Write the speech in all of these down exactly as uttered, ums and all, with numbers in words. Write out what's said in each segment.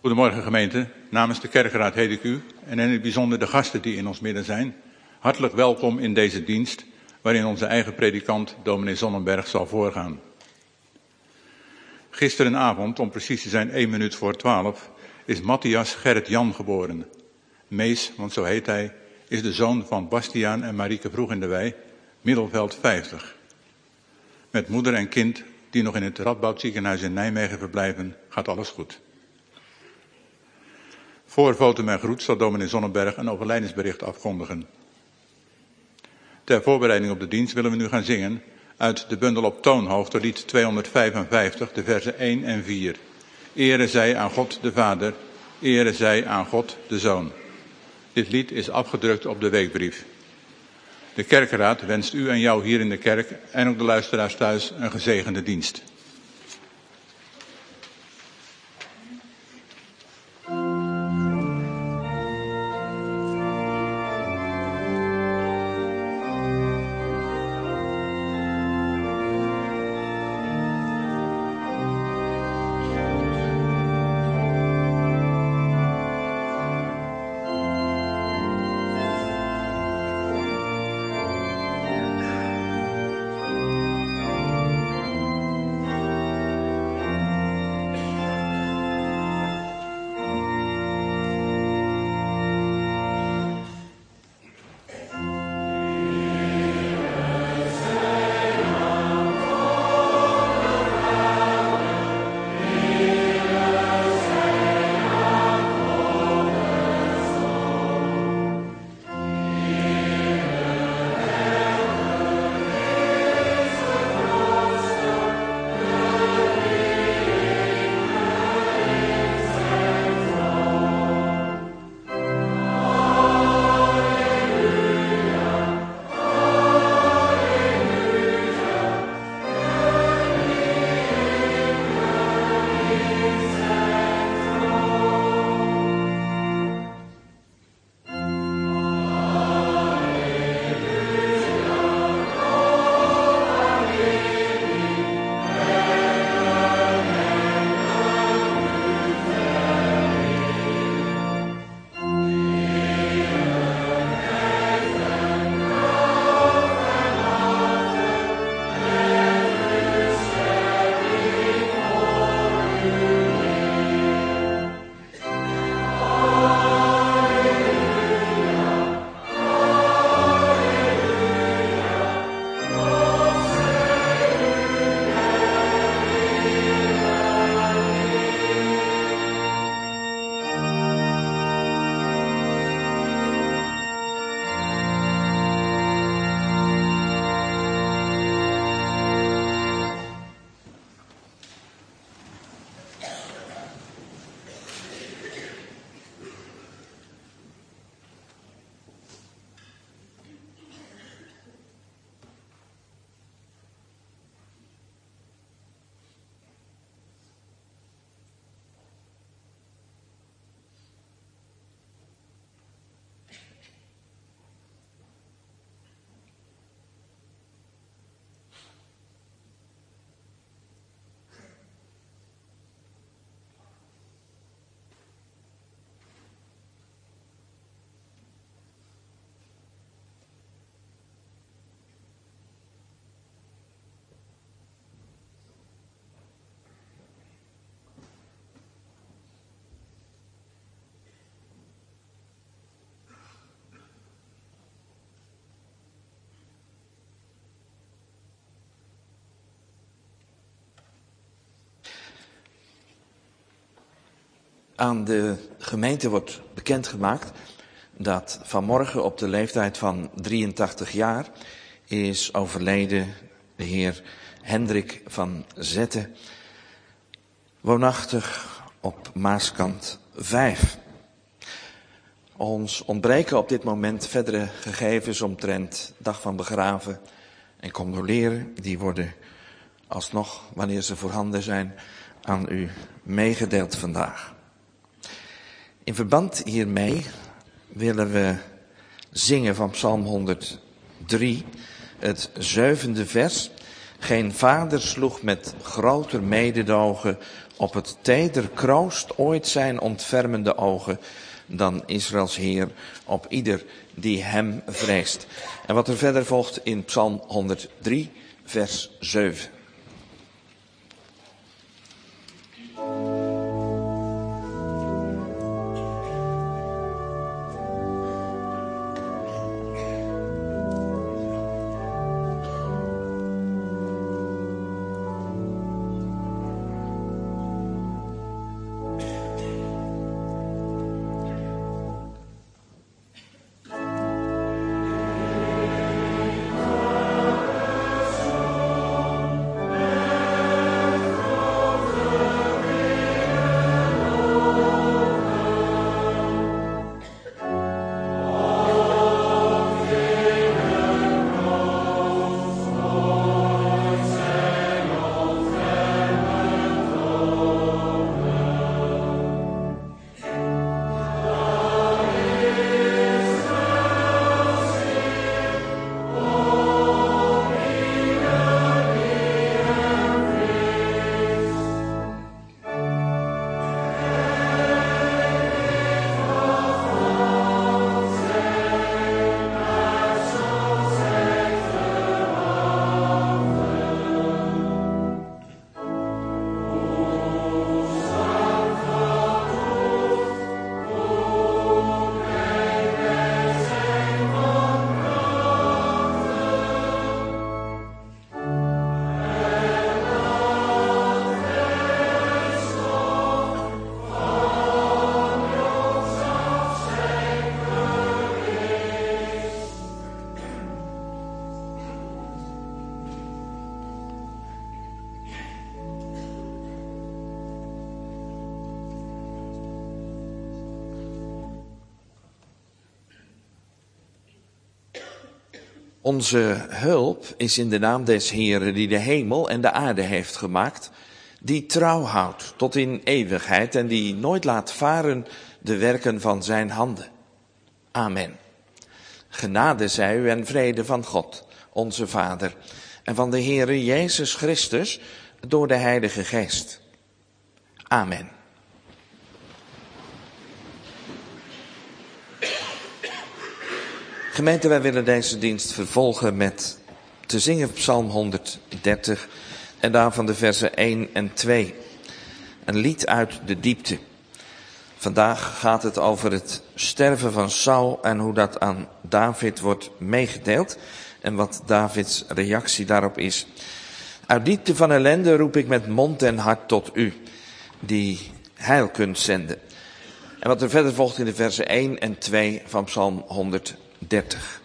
Goedemorgen gemeente. Namens de kerkraad heet ik u en in het bijzonder de gasten die in ons midden zijn hartelijk welkom in deze dienst waarin onze eigen predikant dominee Sonnenberg zal voorgaan. Gisterenavond, om precies te zijn één minuut voor twaalf, is Matthias Gerrit Jan geboren. Mees, want zo heet hij, is de zoon van Bastiaan en Marieke Vroeg in de Wei, Middelveld vijftig. Met moeder en kind die nog in het Radboud ziekenhuis in Nijmegen verblijven, gaat alles goed. Voor votum en groet zal dominee Sonnenberg een overlijdensbericht afkondigen. Ter voorbereiding op de dienst willen we nu gaan zingen uit de bundel op toonhoogte, lied tweehonderdvijfenvijftig, de versen één en vier. Ere zij aan God de Vader, ere zij aan God de Zoon. Dit lied is afgedrukt op de weekbrief. De kerkraad wenst u en jou hier in de kerk en ook de luisteraars thuis een gezegende dienst. Aan de gemeente wordt bekendgemaakt dat vanmorgen op de leeftijd van drieëntachtig jaar is overleden de heer Hendrik van Zetten, woonachtig op Maaskant vijf. Ons ontbreken op dit moment verdere gegevens omtrent dag van begraven en condoleren. Die worden alsnog, wanneer ze voorhanden zijn, aan u meegedeeld vandaag. In verband hiermee willen we zingen van Psalm honderddrie, het zevende vers. Geen vader sloeg met groter mededogen op het teder kroost ooit zijn ontfermende ogen dan Israëls Heer op ieder die hem vreest. En wat er verder volgt in Psalm honderddrie, vers zeven. Onze hulp is in de naam des Heeren die de hemel en de aarde heeft gemaakt, die trouw houdt tot in eeuwigheid en die nooit laat varen de werken van zijn handen. Amen. Genade zij u en vrede van God, onze Vader, en van de Heere Jezus Christus door de Heilige Geest. Amen. Gemeente, wij willen deze dienst vervolgen met te zingen Psalm honderddertig en daarvan de versen één en twee. Een lied uit de diepte. Vandaag gaat het over het sterven van Saul en hoe dat aan David wordt meegedeeld en wat Davids reactie daarop is. Uit diepte van ellende roep ik met mond en hart tot u, die heil kunt zenden. En wat er verder volgt in de versen één en twee van Psalm honderddertig.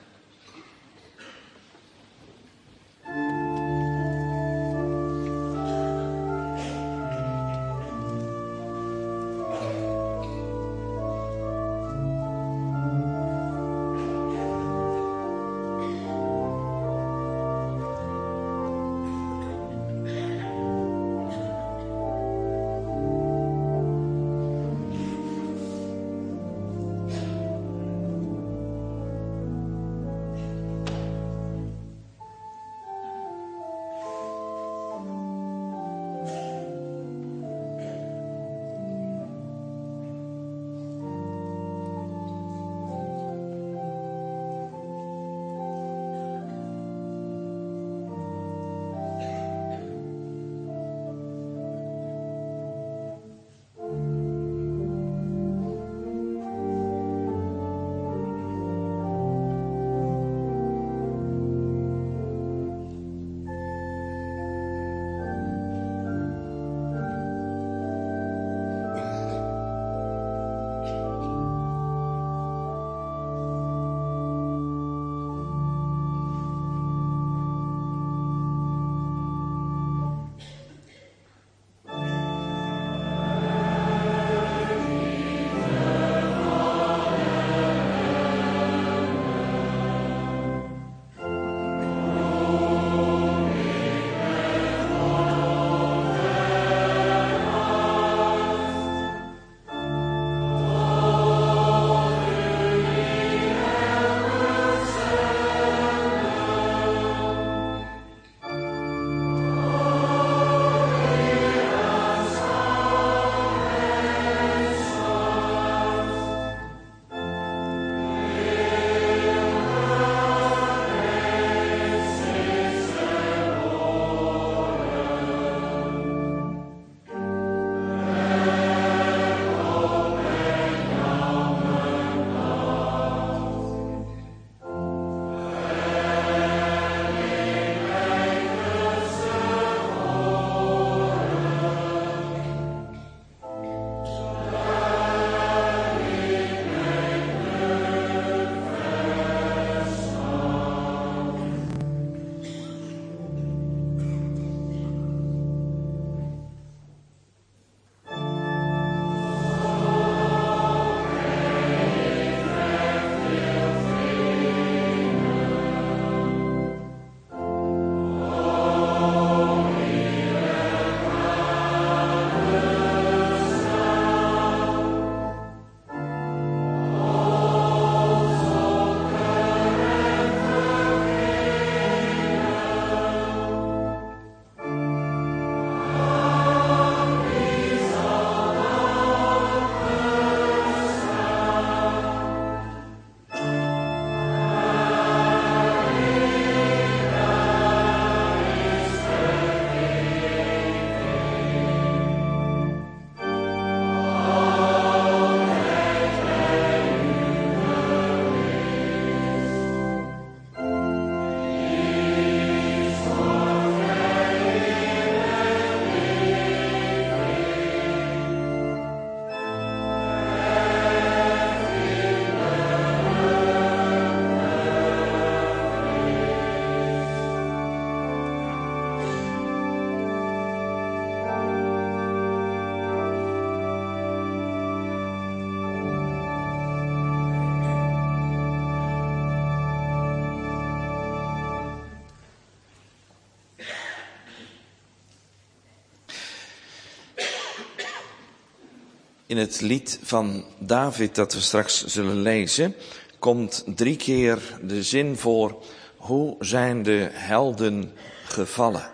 In het lied van David dat we straks zullen lezen, komt drie keer de zin voor: hoe zijn de helden gevallen?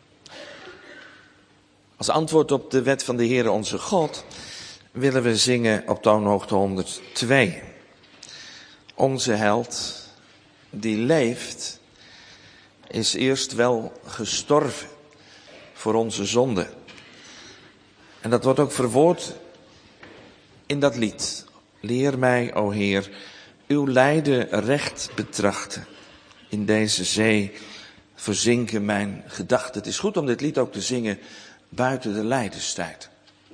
Als antwoord op de wet van de Heere onze God willen we zingen op toonhoogte honderdtwee. Onze held die leeft is eerst wel gestorven voor onze zonde. En dat wordt ook verwoord in dat lied. Leer mij, o Heer, uw lijden recht betrachten. In deze zee verzinken mijn gedachten. Het is goed om dit lied ook te zingen buiten de lijdenstijd.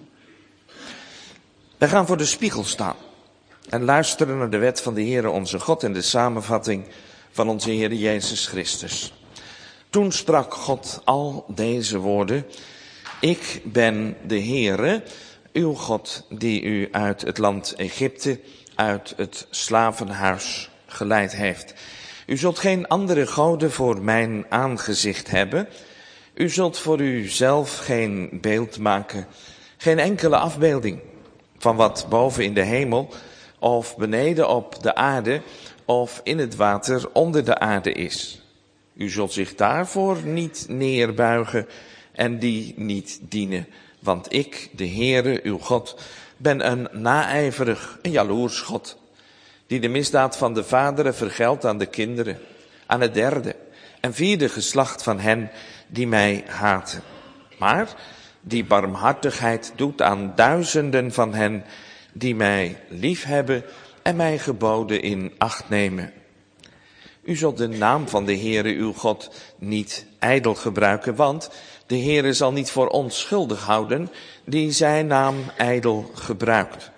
Wij gaan voor de spiegel staan en luisteren naar de wet van de Heere onze God en de samenvatting van onze Heere Jezus Christus. Toen sprak God al deze woorden: ik ben de Heere, uw God, die u uit het land Egypte, uit het slavenhuis geleid heeft. U zult geen andere goden voor mijn aangezicht hebben. U zult voor uzelf geen beeld maken, geen enkele afbeelding van wat boven in de hemel of beneden op de aarde of in het water onder de aarde is. U zult zich daarvoor niet neerbuigen en die niet dienen. Want ik, de Heere, uw God, ben een naijverig, een jaloers God, die de misdaad van de vaderen vergeldt aan de kinderen, aan het derde en vierde geslacht van hen die mij haten. Maar die barmhartigheid doet aan duizenden van hen die mij liefhebben en mijn geboden in acht nemen. U zult de naam van de Heere uw God niet ijdel gebruiken, want de Heere zal niet voor onschuldig houden die zijn naam ijdel gebruikt.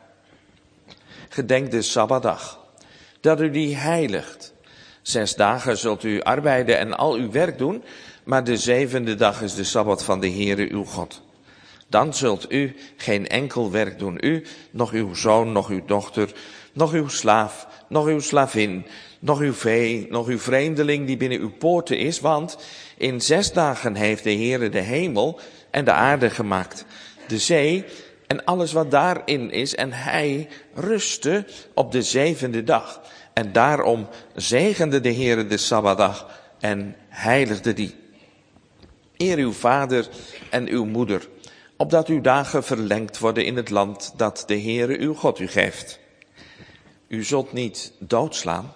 Gedenk de Sabbatdag, dat u die heiligt. Zes dagen zult u arbeiden en al uw werk doen, maar de zevende dag is de Sabbat van de Heere uw God. Dan zult u geen enkel werk doen, u, nog uw zoon, nog uw dochter, nog uw slaaf, nog uw slavin, nog uw vee, nog uw vreemdeling die binnen uw poorten is, want in zes dagen heeft de Heere de hemel en de aarde gemaakt, de zee en alles wat daarin is, en hij rustte op de zevende dag. En daarom zegende de Heere de Sabbatdag en heiligde die. Eer uw vader en uw moeder, opdat uw dagen verlengd worden in het land dat de Heere uw God u geeft. U zult niet doodslaan.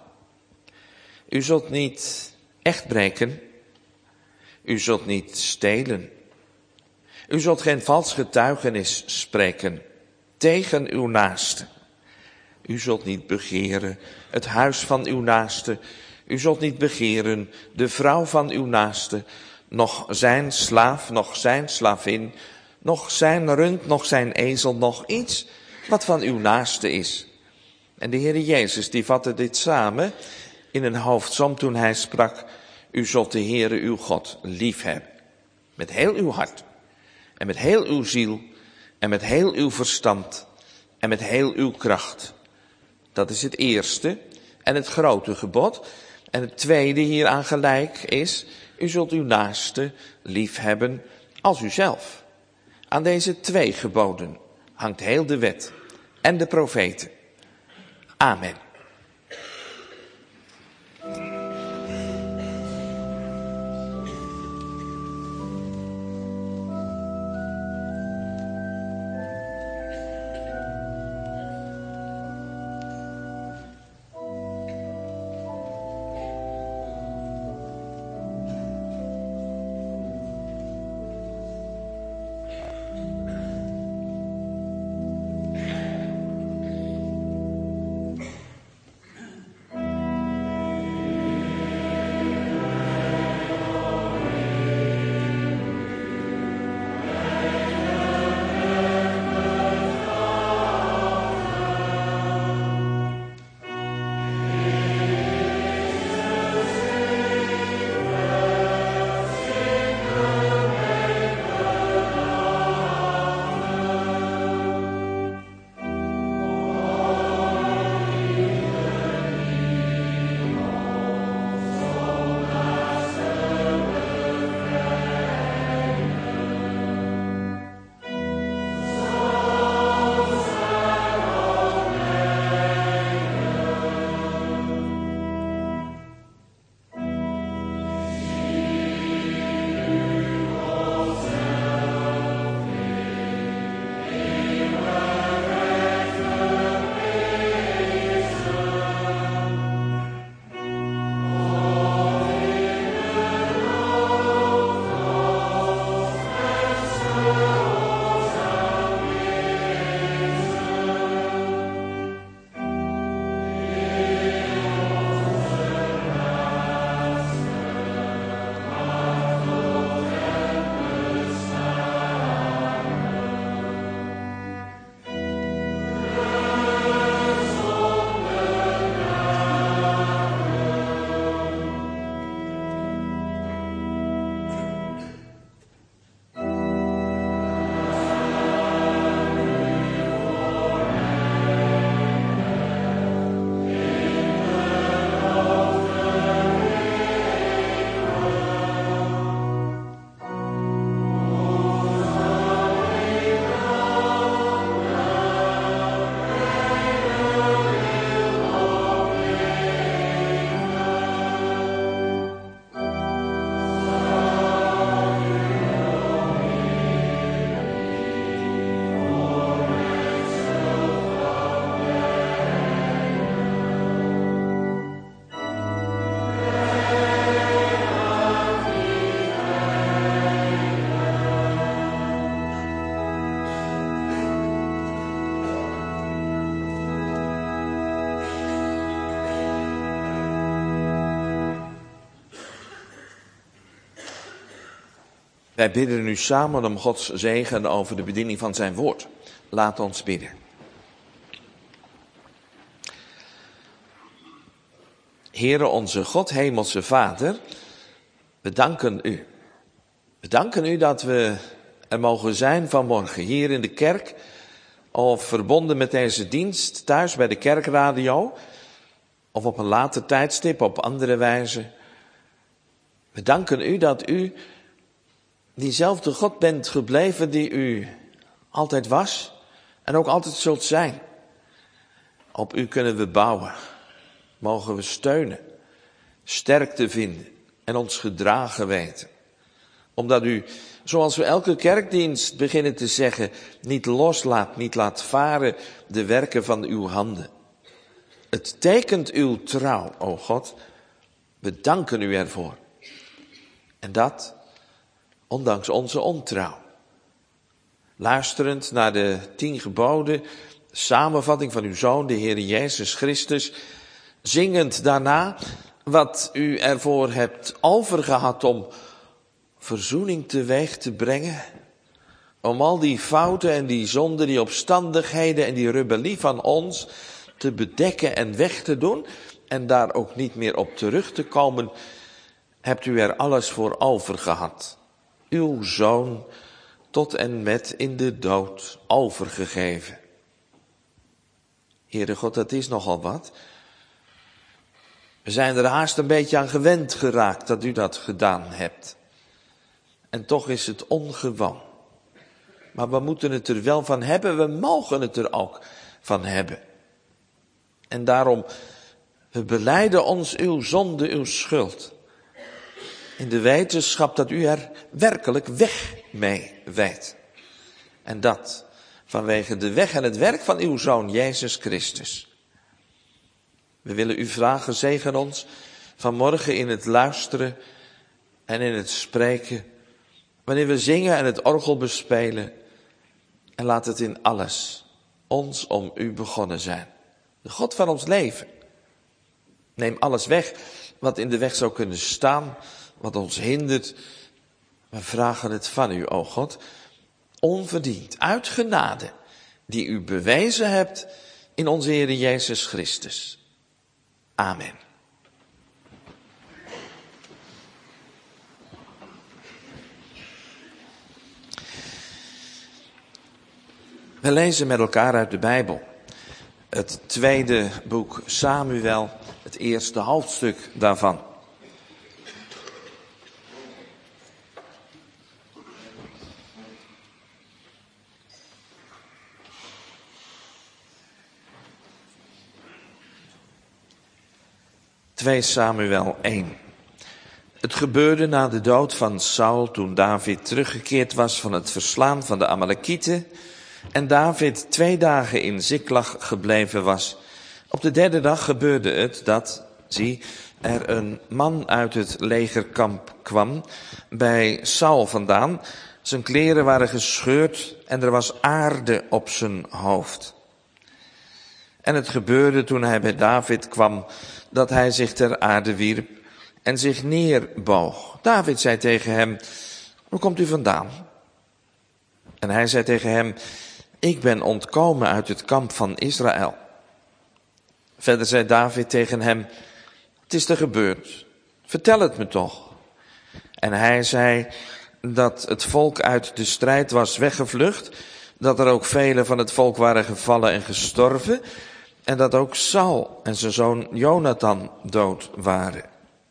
U zult niet echt breken. U zult niet stelen. U zult geen vals getuigenis spreken tegen uw naaste. U zult niet begeren het huis van uw naaste. U zult niet begeren de vrouw van uw naaste, nog zijn slaaf, nog zijn slavin, nog zijn rund, nog zijn ezel, nog iets wat van uw naaste is. En de Heere Jezus die vatte dit samen in een hoofdsom toen hij sprak: u zult de Heere uw God liefhebben. Met heel uw hart en met heel uw ziel en met heel uw verstand en met heel uw kracht. Dat is het eerste en het grote gebod. En het tweede hieraan gelijk is: u zult uw naaste liefhebben als uzelf. Aan deze twee geboden hangt heel de wet en de profeten. Amen. Wij bidden nu samen om Gods zegen over de bediening van zijn woord. Laat ons bidden. Heere onze God, hemelse Vader, we danken u. We danken u dat we er mogen zijn vanmorgen hier in de kerk, of verbonden met deze dienst thuis bij de kerkradio, of op een later tijdstip op andere wijze. We danken u dat u diezelfde God bent gebleven die u altijd was en ook altijd zult zijn. Op u kunnen we bouwen, mogen we steunen, sterkte vinden en ons gedragen weten. Omdat u, zoals we elke kerkdienst beginnen te zeggen, niet loslaat, niet laat varen de werken van uw handen. Het tekent uw trouw, o God. We danken u ervoor. En dat, ondanks onze ontrouw. Luisterend naar de tien geboden, samenvatting van uw Zoon, de Heer Jezus Christus, zingend daarna wat u ervoor hebt overgehad om verzoening teweeg te brengen, om al die fouten en die zonden, die opstandigheden en die rebellie van ons te bedekken en weg te doen en daar ook niet meer op terug te komen, hebt u er alles voor over gehad. Uw Zoon tot en met in de dood overgegeven. Heere God, dat is nogal wat. We zijn er haast een beetje aan gewend geraakt dat u dat gedaan hebt. En toch is het ongewoon. Maar we moeten het er wel van hebben, we mogen het er ook van hebben. En daarom, we belijden ons uw zonde, uw schuld. In de wetenschap dat u er werkelijk weg mee wijdt. En dat vanwege de weg en het werk van uw Zoon, Jezus Christus. We willen u vragen, zegen ons vanmorgen in het luisteren en in het spreken. Wanneer we zingen en het orgel bespelen. En laat het in alles ons om u begonnen zijn. De God van ons leven. Neem alles weg wat in de weg zou kunnen staan, wat ons hindert. We vragen het van u, o God, onverdiend, uit genade, die u bewezen hebt in onze Heer Jezus Christus. Amen. We lezen met elkaar uit de Bijbel. Het tweede boek Samuel, het eerste hoofdstuk daarvan. twee Samuel één. Het gebeurde na de dood van Saul toen David teruggekeerd was van het verslaan van de Amalekieten en David twee dagen in Ziklag gebleven was. Op de derde dag gebeurde het dat, zie, er een man uit het legerkamp kwam bij Saul vandaan. Zijn kleren waren gescheurd en er was aarde op zijn hoofd. En het gebeurde toen hij bij David kwam dat hij zich ter aarde wierp en zich neerboog. David zei tegen hem, waar komt u vandaan? En hij zei tegen hem, ik ben ontkomen uit het kamp van Israël. Verder zei David tegen hem, het is er gebeurd, vertel het me toch. En hij zei dat het volk uit de strijd was weggevlucht, dat er ook velen van het volk waren gevallen en gestorven, en dat ook Saul en zijn zoon Jonathan dood waren.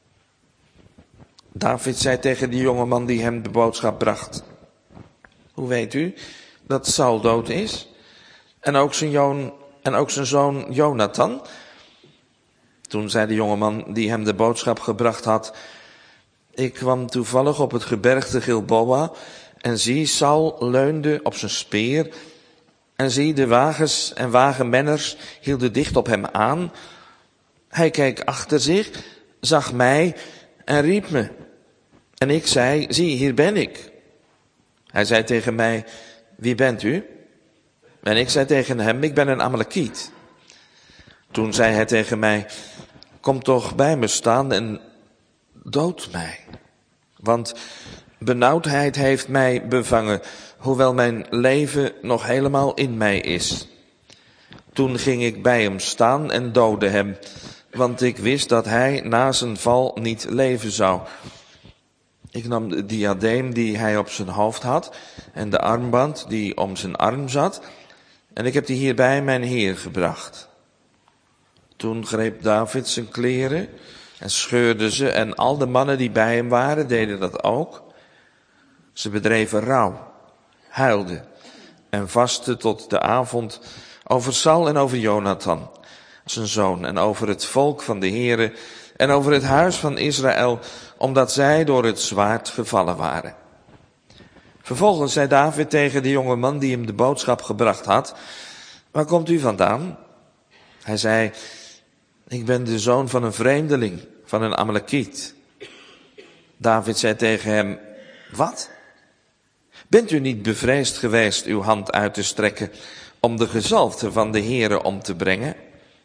David zei tegen die jongeman die hem de boodschap bracht, hoe weet u dat Saul dood is? En ook zijn, joon, en ook zijn zoon Jonathan? Toen zei de jongeman die hem de boodschap gebracht had, ik kwam toevallig op het gebergte Gilboa en zie, Saul leunde op zijn speer. En zie, de wagens en wagenmenners hielden dicht op hem aan. Hij keek achter zich, zag mij en riep me. En ik zei, zie, hier ben ik. Hij zei tegen mij, wie bent u? En ik zei tegen hem, ik ben een Amalekiet. Toen zei hij tegen mij, kom toch bij me staan en dood mij. Want Benauwdheid heeft mij bevangen, hoewel mijn leven nog helemaal in mij is. Toen ging ik bij hem staan en doodde hem, want ik wist dat hij na zijn val niet leven zou. Ik nam de diadeem die hij op zijn hoofd had en de armband die om zijn arm zat, en ik heb die hier bij mijn Heer gebracht. Toen greep David zijn kleren en scheurde ze, en al de mannen die bij hem waren deden dat ook. Ze bedreven rouw, huilden en vastten tot de avond over Saul en over Jonathan, zijn zoon, en over het volk van de Heere en over het huis van Israël, omdat zij door het zwaard gevallen waren. Vervolgens zei David tegen de jonge man die hem de boodschap gebracht had: waar komt u vandaan? Hij zei: ik ben de zoon van een vreemdeling, van een Amalekiet. David zei tegen hem: wat? Bent u niet bevreesd geweest uw hand uit te strekken om de gezalfde van de Heere om te brengen?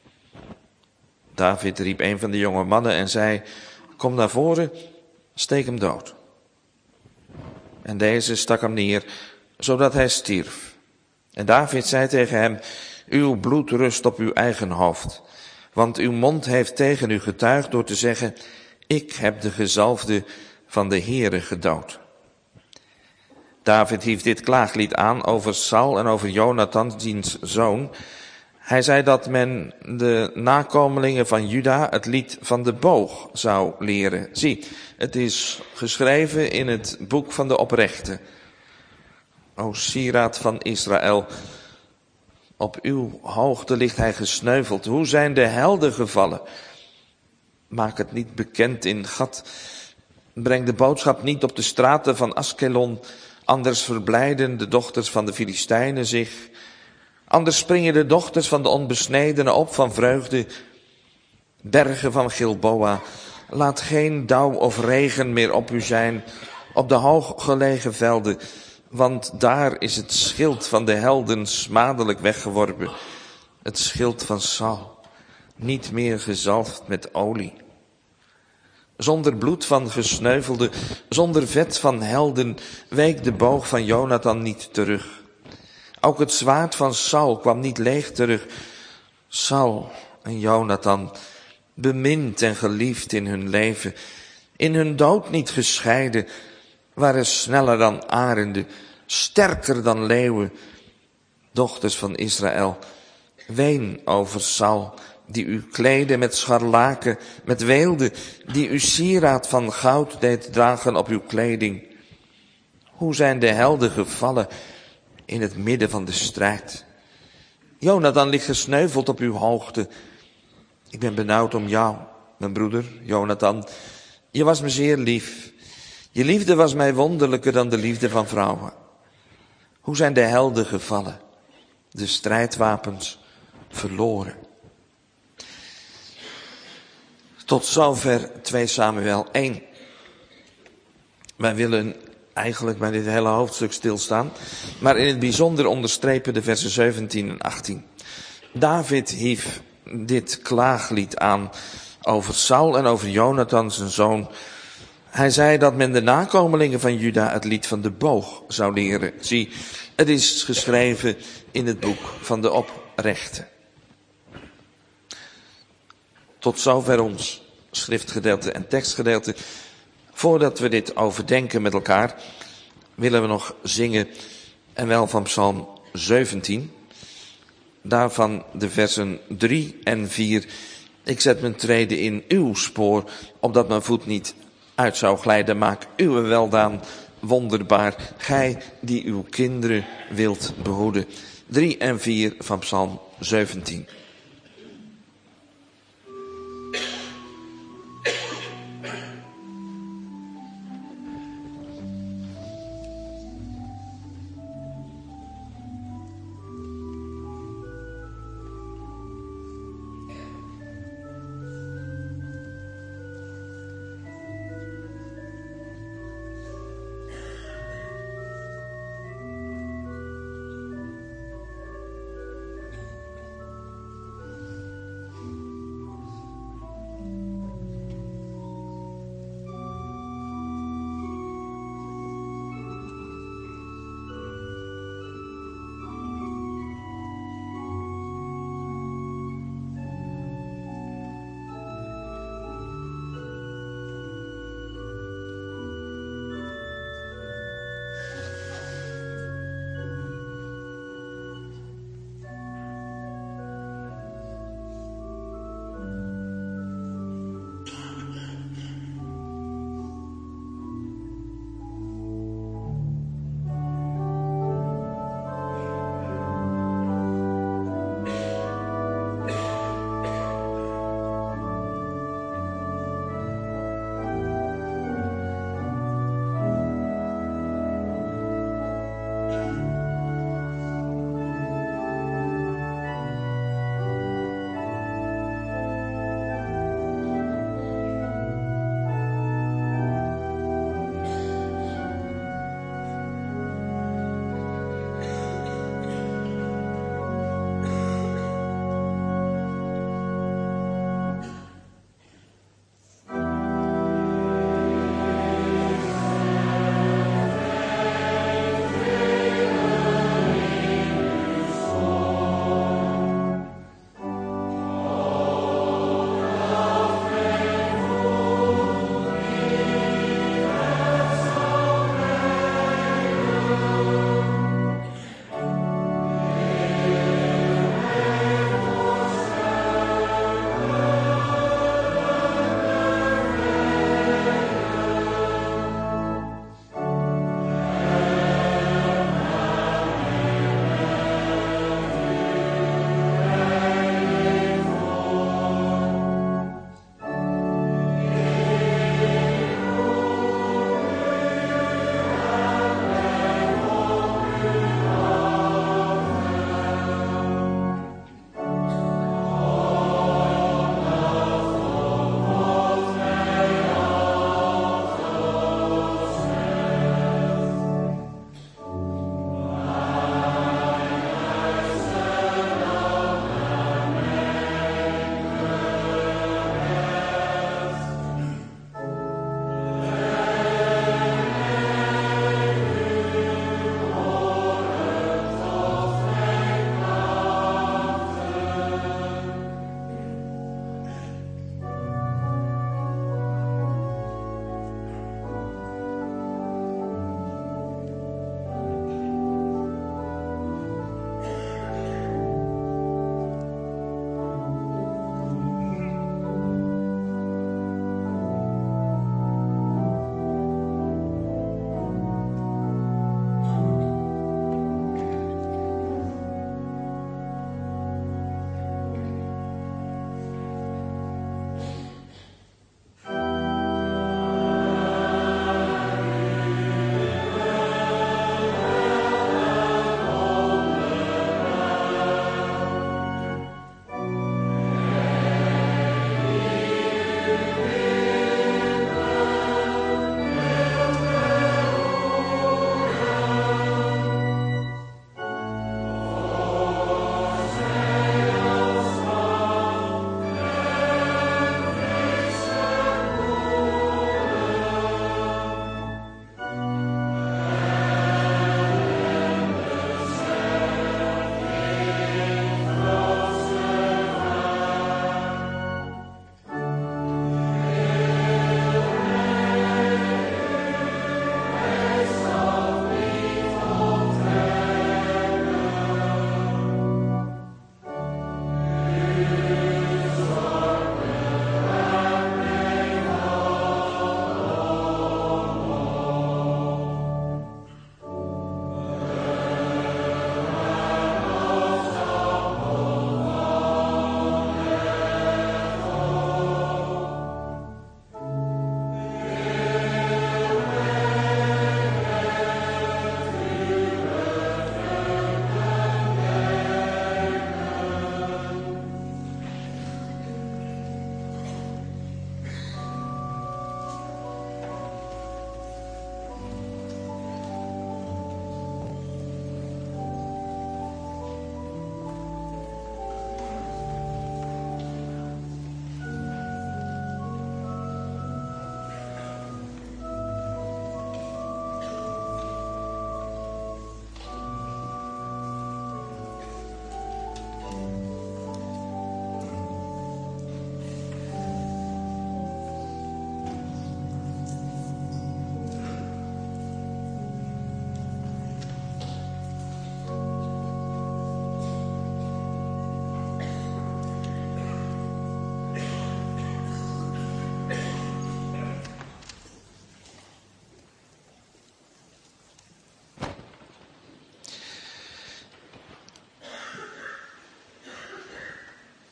David riep een van de jonge mannen en zei: kom naar voren, steek hem dood. En deze stak hem neer, zodat hij stierf. En David zei tegen hem: uw bloed rust op uw eigen hoofd, want uw mond heeft tegen u getuigd door te zeggen: ik heb de gezalfde van de Heere gedood. David hief dit klaaglied aan over Saul en over Jonathan, diens zoon. Hij zei dat men de nakomelingen van Juda het lied van de boog zou leren. Zie, het is geschreven in het boek van de oprechten. O sieraad van Israël, op uw hoogte ligt hij gesneuveld. Hoe zijn de helden gevallen? Maak het niet bekend in Gad. Breng de boodschap niet op de straten van Askelon. Anders verblijden de dochters van de Filistijnen zich. Anders springen de dochters van de onbesnedenen op van vreugde. Bergen van Gilboa, laat geen dauw of regen meer op u zijn, op de hooggelegen velden, want daar is het schild van de helden smadelijk weggeworpen. Het schild van Saul, niet meer gezalfd met olie. Zonder bloed van gesneuvelden, zonder vet van helden, week de boog van Jonathan niet terug. Ook het zwaard van Saul kwam niet leeg terug. Saul en Jonathan, bemind en geliefd in hun leven, in hun dood niet gescheiden, waren sneller dan arenden, sterker dan leeuwen. Dochters van Israël, ween over Saul, die u kleedde met scharlaken, met weelde, die u sieraad van goud deed dragen op uw kleding. Hoe zijn de helden gevallen in het midden van de strijd. Jonathan ligt gesneuveld op uw hoogte. Ik ben benauwd om jou, mijn broeder, Jonathan. Je was me zeer lief. Je liefde was mij wonderlijker dan de liefde van vrouwen. Hoe zijn de helden gevallen, de strijdwapens verloren. Tot zover twee Samuel één. Wij willen eigenlijk bij dit hele hoofdstuk stilstaan, maar in het bijzonder onderstrepen de versen zeventien en achttien. David hief dit klaaglied aan over Saul en over Jonathan zijn zoon. Hij zei dat men de nakomelingen van Juda het lied van de boog zou leren. Zie, het is geschreven in het boek van de oprechten. Tot zover ons schriftgedeelte en tekstgedeelte. Voordat we dit overdenken met elkaar, willen we nog zingen, en wel van Psalm zeventien. Daarvan de versen drie en vier. Ik zet mijn treden in uw spoor, opdat mijn voet niet uit zou glijden. Maak uw weldaan wonderbaar, gij die uw kinderen wilt behoeden. Drie en vier van Psalm zeventien.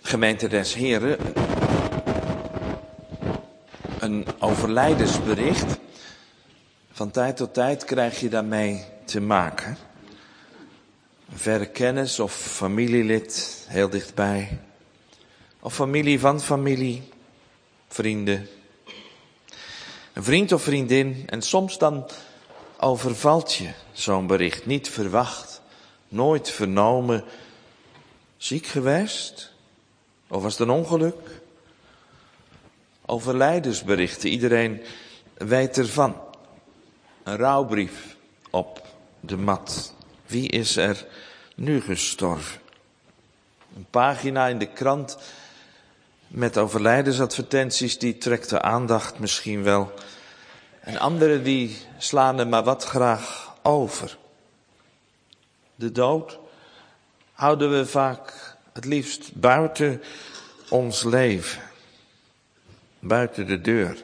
Gemeente des Heren, een overlijdensbericht. Van tijd tot tijd krijg je daarmee te maken. Een verre kennis of familielid heel dichtbij. Of familie van familie, vrienden. Een vriend of vriendin. En soms dan overvalt je zo'n bericht. Niet verwacht, nooit vernomen. Ziek geweest? Of was het een ongeluk? Overlijdensberichten, iedereen weet ervan. Een rouwbrief op de mat. Wie is er nu gestorven? Een pagina in de krant met overlijdensadvertenties, die trekt de aandacht misschien wel. En anderen die slaan er maar wat graag over. De dood houden we vaak het liefst buiten ons leven. Buiten de deur.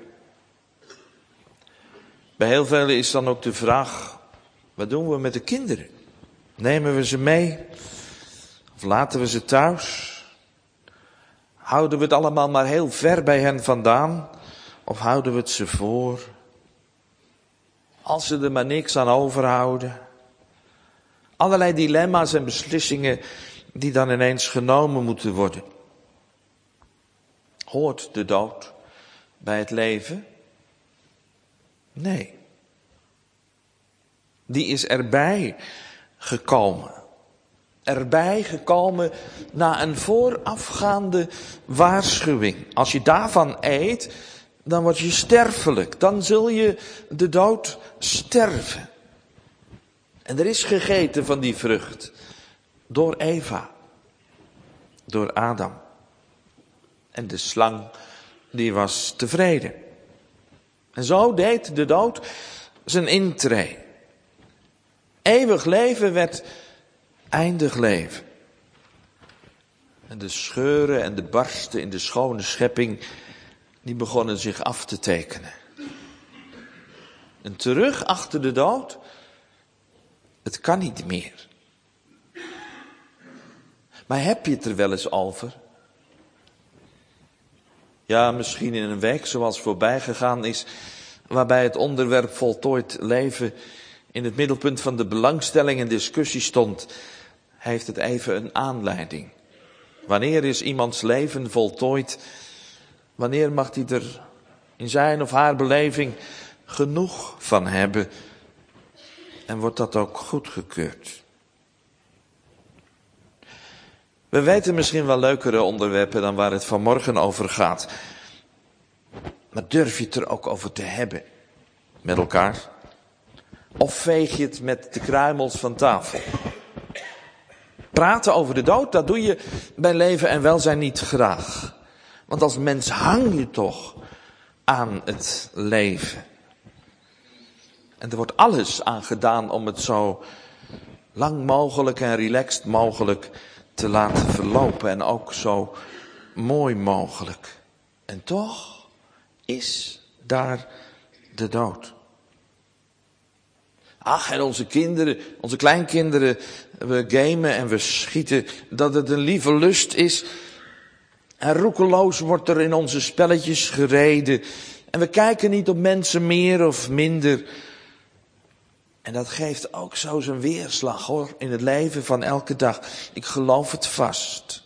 Bij heel velen is dan ook de vraag, wat doen we met de kinderen? Nemen we ze mee? Of laten we ze thuis? Houden we het allemaal maar heel ver bij hen vandaan? Of houden we het ze voor? Als ze er maar niks aan overhouden. Allerlei dilemma's en beslissingen die dan ineens genomen moeten worden. Hoort de dood bij het leven? Nee. Die is erbij gekomen. Erbij gekomen na een voorafgaande waarschuwing. Als je daarvan eet, dan word je sterfelijk. Dan zul je de dood sterven. En er is gegeten van die vrucht. Door Eva. Door Adam. En de slang, die was tevreden. En zo deed de dood zijn intree. Eeuwig leven werd eindig leven. En de scheuren en de barsten in de schone schepping, die begonnen zich af te tekenen. En terug achter de dood, het kan niet meer. Maar heb je het er wel eens over? Ja, misschien in een week zoals voorbij gegaan is, waarbij het onderwerp voltooid leven in het middelpunt van de belangstelling en discussie stond, heeft het even een aanleiding. Wanneer is iemands leven voltooid? Wanneer mag hij er in zijn of haar beleving genoeg van hebben? En wordt dat ook goedgekeurd? We weten misschien wel leukere onderwerpen dan waar het vanmorgen over gaat. Maar durf je het er ook over te hebben met elkaar? Of veeg je het met de kruimels van tafel? Praten over de dood, dat doe je bij leven en welzijn niet graag. Want als mens hang je toch aan het leven. En er wordt alles aan gedaan om het zo lang mogelijk en relaxed mogelijk te laten verlopen. En ook zo mooi mogelijk. En toch is daar de dood. Ach, en onze kinderen, onze kleinkinderen, we gamen en we schieten, dat het een lieve lust is. En roekeloos wordt er in onze spelletjes gereden. En we kijken niet op mensen meer of minder. En dat geeft ook zo zijn weerslag, hoor, in het leven van elke dag. Ik geloof het vast.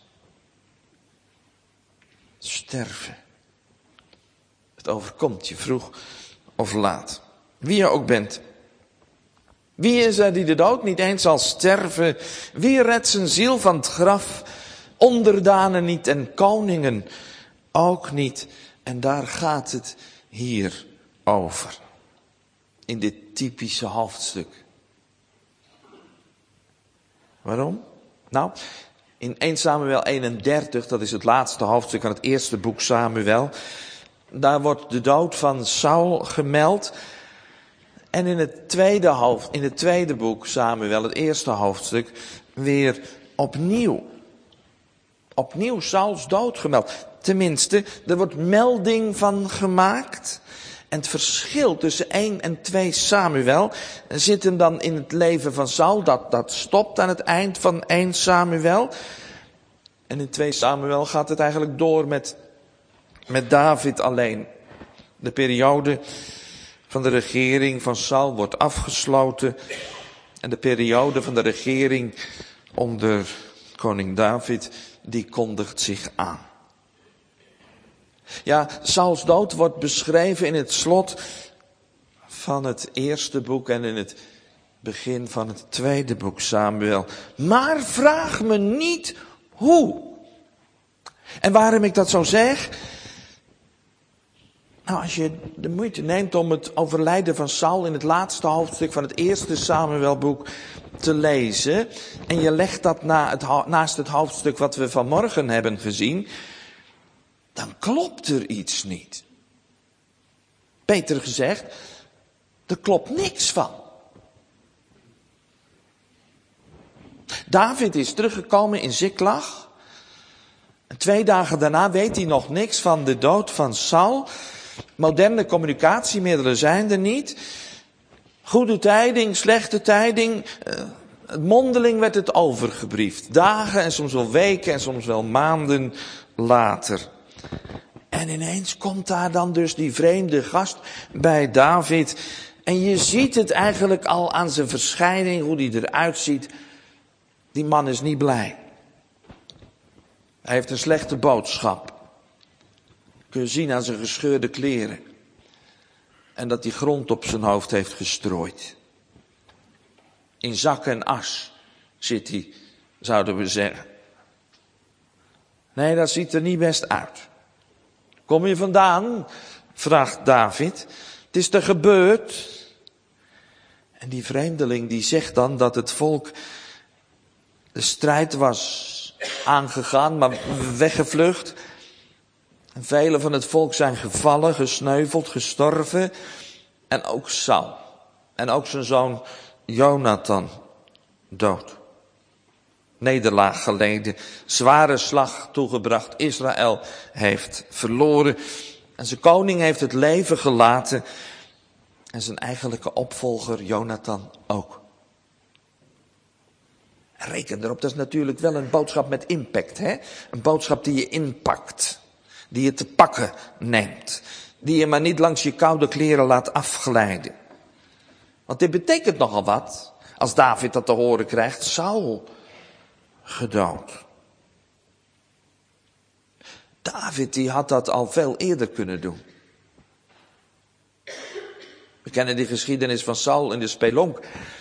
Sterven. Het overkomt je vroeg of laat. Wie je ook bent. Wie is er die de dood niet eens zal sterven? Wie redt zijn ziel van het graf? Onderdanen niet en koningen ook niet. En daar gaat het hier over. In dit typische hoofdstuk. Waarom? Nou, in eerste Samuel eenendertig, dat is het laatste hoofdstuk van het eerste boek Samuel. Daar wordt de dood van Saul gemeld. En in het tweede hoofd, in het tweede boek Samuel, het eerste hoofdstuk, weer opnieuw. Opnieuw Sauls dood gemeld. Tenminste, er wordt melding van gemaakt. En het verschil tussen één en twee Samuel zit hem dan in het leven van Saul. Dat, dat stopt aan het eind van één Samuel. En in twee Samuel gaat het eigenlijk door met, met David alleen. De periode van de regering van Saul wordt afgesloten. En de periode van de regering onder koning David, die kondigt zich aan. Ja, Sauls dood wordt beschreven in het slot van het eerste boek en in het begin van het tweede boek Samuel. Maar vraag me niet hoe. En waarom ik dat zo zeg? Nou, als je de moeite neemt om het overlijden van Saul in het laatste hoofdstuk van het eerste Samuelboek te lezen, en je legt dat na het, naast het hoofdstuk wat we vanmorgen hebben gezien, dan klopt er iets niet. Beter gezegd, er klopt niks van. David is teruggekomen in Ziklag. En twee dagen daarna weet hij nog niks van de dood van Saul. Moderne communicatiemiddelen zijn er niet. Goede tijding, slechte tijding. Uh, mondeling werd het overgebriefd. Dagen en soms wel weken en soms wel maanden later. En ineens komt daar dan dus die vreemde gast bij David. En je ziet het eigenlijk al aan zijn verschijning, hoe die eruit ziet. Die man is niet blij. Hij heeft een slechte boodschap. Kun je zien aan zijn gescheurde kleren. En dat hij grond op zijn hoofd heeft gestrooid. In zak en as zit hij, zouden we zeggen. Nee, dat ziet er niet best uit. Kom je vandaan? Vraagt David. Het is er gebeurd. En die vreemdeling die zegt dan dat het volk de strijd was aangegaan, maar weggevlucht. En velen van het volk zijn gevallen, gesneuveld, gestorven. En ook Saul. En ook zijn zoon Jonathan dood. Nederlaag geleden, zware slag toegebracht. Israël heeft verloren. En zijn koning heeft het leven gelaten. En zijn eigenlijke opvolger Jonathan ook. En reken erop, dat is natuurlijk wel een boodschap met impact. Hè? Een boodschap die je inpakt. Die je te pakken neemt. Die je maar niet langs je koude kleren laat afglijden. Want dit betekent nogal wat. Als David dat te horen krijgt. Saul gedood. David die had dat al veel eerder kunnen doen. We kennen die geschiedenis van Saul in de spelonk.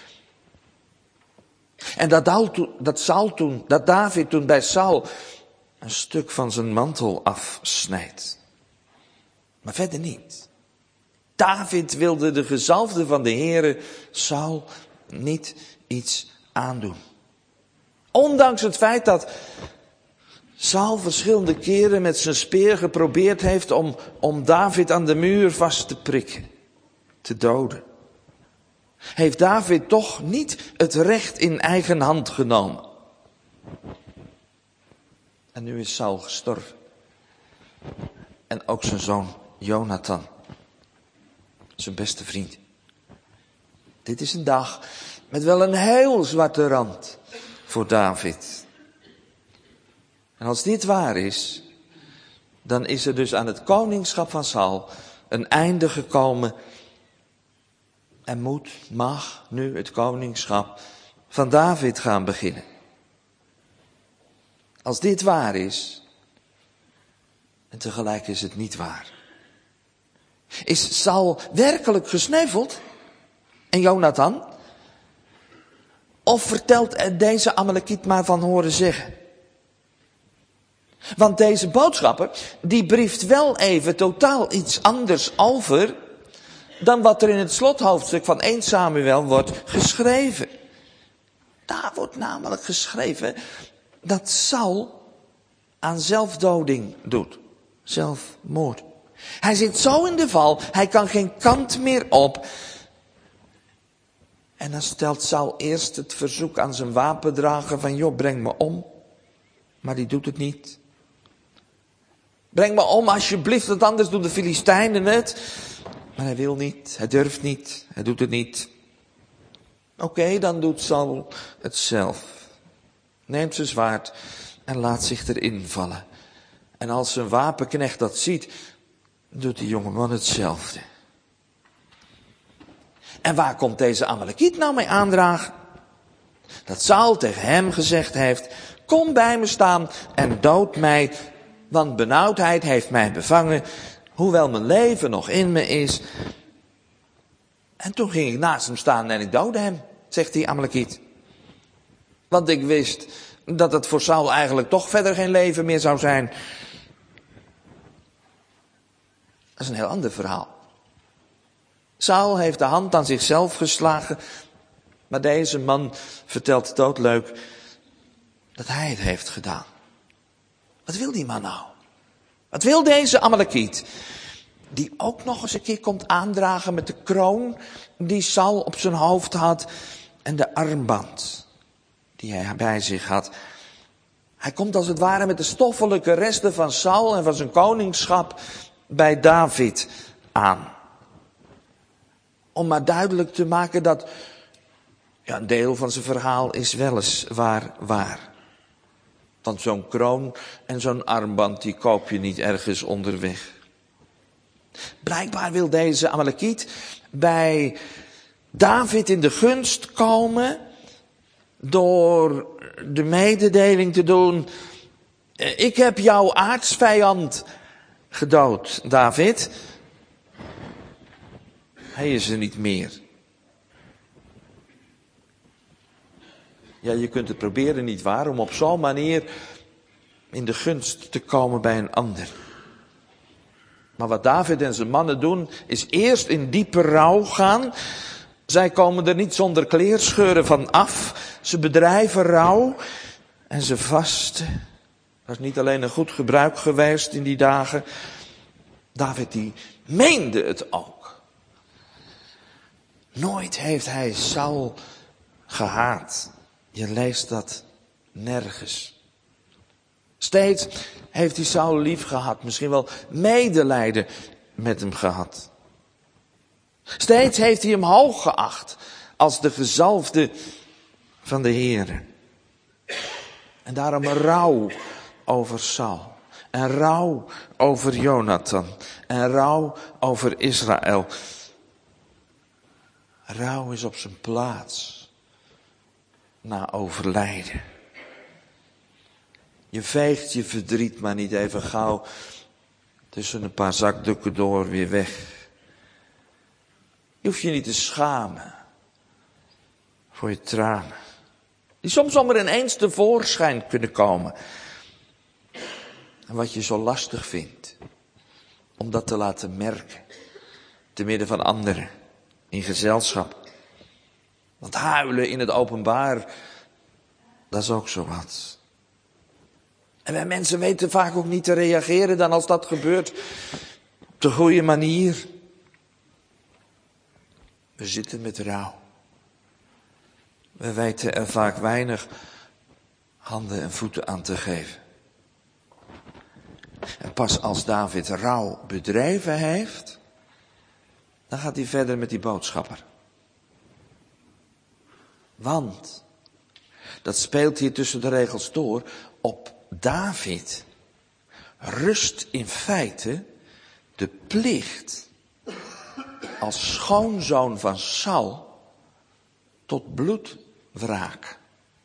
En dat, dat, Saul toen, dat David toen bij Saul een stuk van zijn mantel afsnijdt. Maar verder niet. David wilde de gezalfde van de Heere Saul niet iets aandoen. Ondanks het feit dat Saul verschillende keren met zijn speer geprobeerd heeft om, om David aan de muur vast te prikken, te doden. Heeft David toch niet het recht in eigen hand genomen. En nu is Saul gestorven. En ook zijn zoon Jonathan. Zijn beste vriend. Dit is een dag met wel een heel zwarte rand voor David. En als dit waar is, dan is er dus aan het koningschap van Saul een einde gekomen. En moet, mag nu het koningschap van David gaan beginnen. Als dit waar is, en tegelijk is het niet waar. Is Saul werkelijk gesneuveld? En Jonathan? Of vertelt er deze Amalekiet maar van horen zeggen? Want deze boodschapper, die brieft wel even totaal iets anders over dan wat er in het slothoofdstuk van eerste Samuel wordt geschreven. Daar wordt namelijk geschreven dat Saul aan zelfdoding doet. Zelfmoord. Hij zit zo in de val, hij kan geen kant meer op. En dan stelt Saul eerst het verzoek aan zijn wapendrager van, joh, breng me om. Maar die doet het niet. Breng me om alsjeblieft, want anders doen de Filistijnen het. Maar hij wil niet, hij durft niet, hij doet het niet. Oké, okay, dan doet Saul het zelf. Neemt zijn zwaard en laat zich erin vallen. En als zijn wapenknecht dat ziet, doet die jongeman hetzelfde. En waar komt deze Amalekiet nou mee aandragen? Dat Saul tegen hem gezegd heeft, kom bij me staan en dood mij, want benauwdheid heeft mij bevangen, hoewel mijn leven nog in me is. En toen ging ik naast hem staan en ik doodde hem, zegt die Amalekiet. Want ik wist dat het voor Saul eigenlijk toch verder geen leven meer zou zijn. Dat is een heel ander verhaal. Saul heeft de hand aan zichzelf geslagen, maar deze man vertelt doodleuk dat hij het heeft gedaan. Wat wil die man nou? Wat wil deze Amalekiet? Die ook nog eens een keer komt aandragen met de kroon die Saul op zijn hoofd had en de armband die hij bij zich had. Hij komt als het ware met de stoffelijke resten van Saul en van zijn koningschap bij David aan. Om maar duidelijk te maken dat ja, een deel van zijn verhaal is weliswaar waar. Want zo'n kroon en zo'n armband die koop je niet ergens onderweg. Blijkbaar wil deze Amalekiet bij David in de gunst komen door de mededeling te doen: ik heb jouw aartsvijand gedood, David. Hij is er niet meer. Ja, je kunt het proberen, niet waar, om op zo'n manier in de gunst te komen bij een ander. Maar wat David en zijn mannen doen, is eerst in diepe rouw gaan. Zij komen er niet zonder kleerscheuren van af. Ze bedrijven rouw en ze vasten. Dat is niet alleen een goed gebruik geweest in die dagen. David die meende het ook. Nooit heeft hij Saul gehaat. Je leest dat nergens. Steeds heeft hij Saul lief gehad. Misschien wel medelijden met hem gehad. Steeds heeft hij hem hoog geacht als de gezalfde van de Heere. En daarom een rouw over Saul. En rouw over Jonathan. En rouw over Israël. Rouw is op zijn plaats na overlijden. Je veegt je verdriet maar niet even gauw tussen een paar zakdoeken door weer weg. Je hoeft je niet te schamen voor je tranen. Die soms zomaar ineens tevoorschijn kunnen komen. En wat je zo lastig vindt, om dat te laten merken, te midden van anderen, in gezelschap. Want huilen in het openbaar, dat is ook zo wat. En wij mensen weten vaak ook niet te reageren dan als dat gebeurt op de goede manier. We zitten met rouw. We weten er vaak weinig handen en voeten aan te geven. En pas als David rouw bedreven heeft, dan gaat hij verder met die boodschapper. Want, dat speelt hier tussen de regels door, op David rust in feite de plicht als schoonzoon van Saul tot bloedwraak.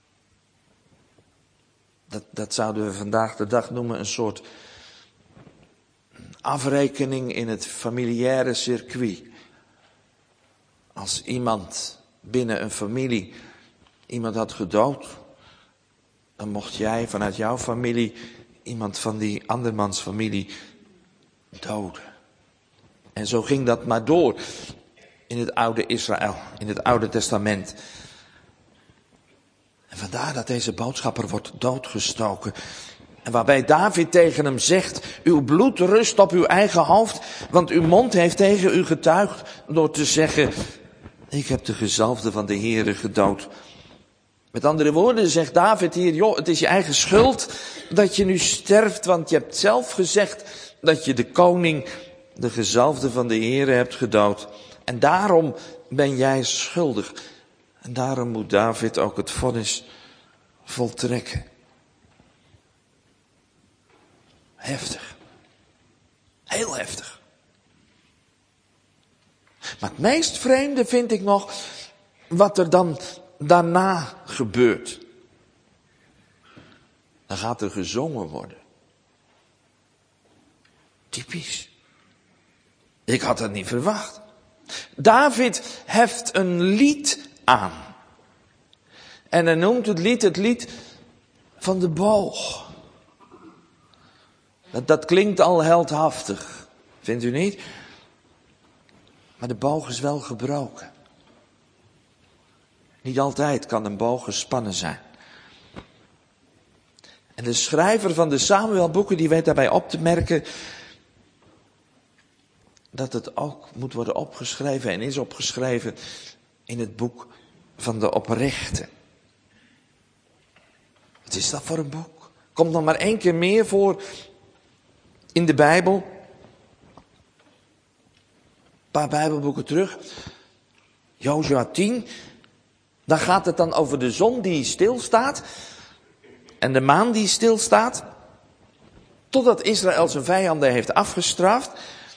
Dat, dat zouden we vandaag de dag noemen een soort afrekening in het familiaire circuit. Als iemand binnen een familie iemand had gedood, dan mocht jij vanuit jouw familie iemand van die andermans familie doden. En zo ging dat maar door in het oude Israël, in het oude testament. En vandaar dat deze boodschapper wordt doodgestoken. En waarbij David tegen hem zegt: uw bloed rust op uw eigen hoofd, want uw mond heeft tegen u getuigd door te zeggen: ik heb de gezalfde van de Heere gedood. Met andere woorden zegt David hier: joh, het is je eigen schuld dat je nu sterft, want je hebt zelf gezegd dat je de koning, de gezalfde van de Heere, hebt gedood. En daarom ben jij schuldig. En daarom moet David ook het vonnis voltrekken. Heftig. Heel heftig. Maar het meest vreemde vind ik nog wat er dan daarna gebeurt. Dan gaat er gezongen worden. Typisch. Ik had dat niet verwacht. David heft een lied aan. En hij noemt het lied het lied van de boog. Dat, dat klinkt al heldhaftig. Vindt u niet? Maar de boog is wel gebroken. Niet altijd kan een boog gespannen zijn. En de schrijver van de Samuelboeken die weet daarbij op te merken dat het ook moet worden opgeschreven en is opgeschreven in het boek van de oprechte. Wat is dat voor een boek? Komt nog maar één keer meer voor in de Bijbel. Een paar Bijbelboeken terug. Jozua tien. Daar gaat het dan over de zon die stilstaat. En de maan die stilstaat. Totdat Israël zijn vijanden heeft afgestraft.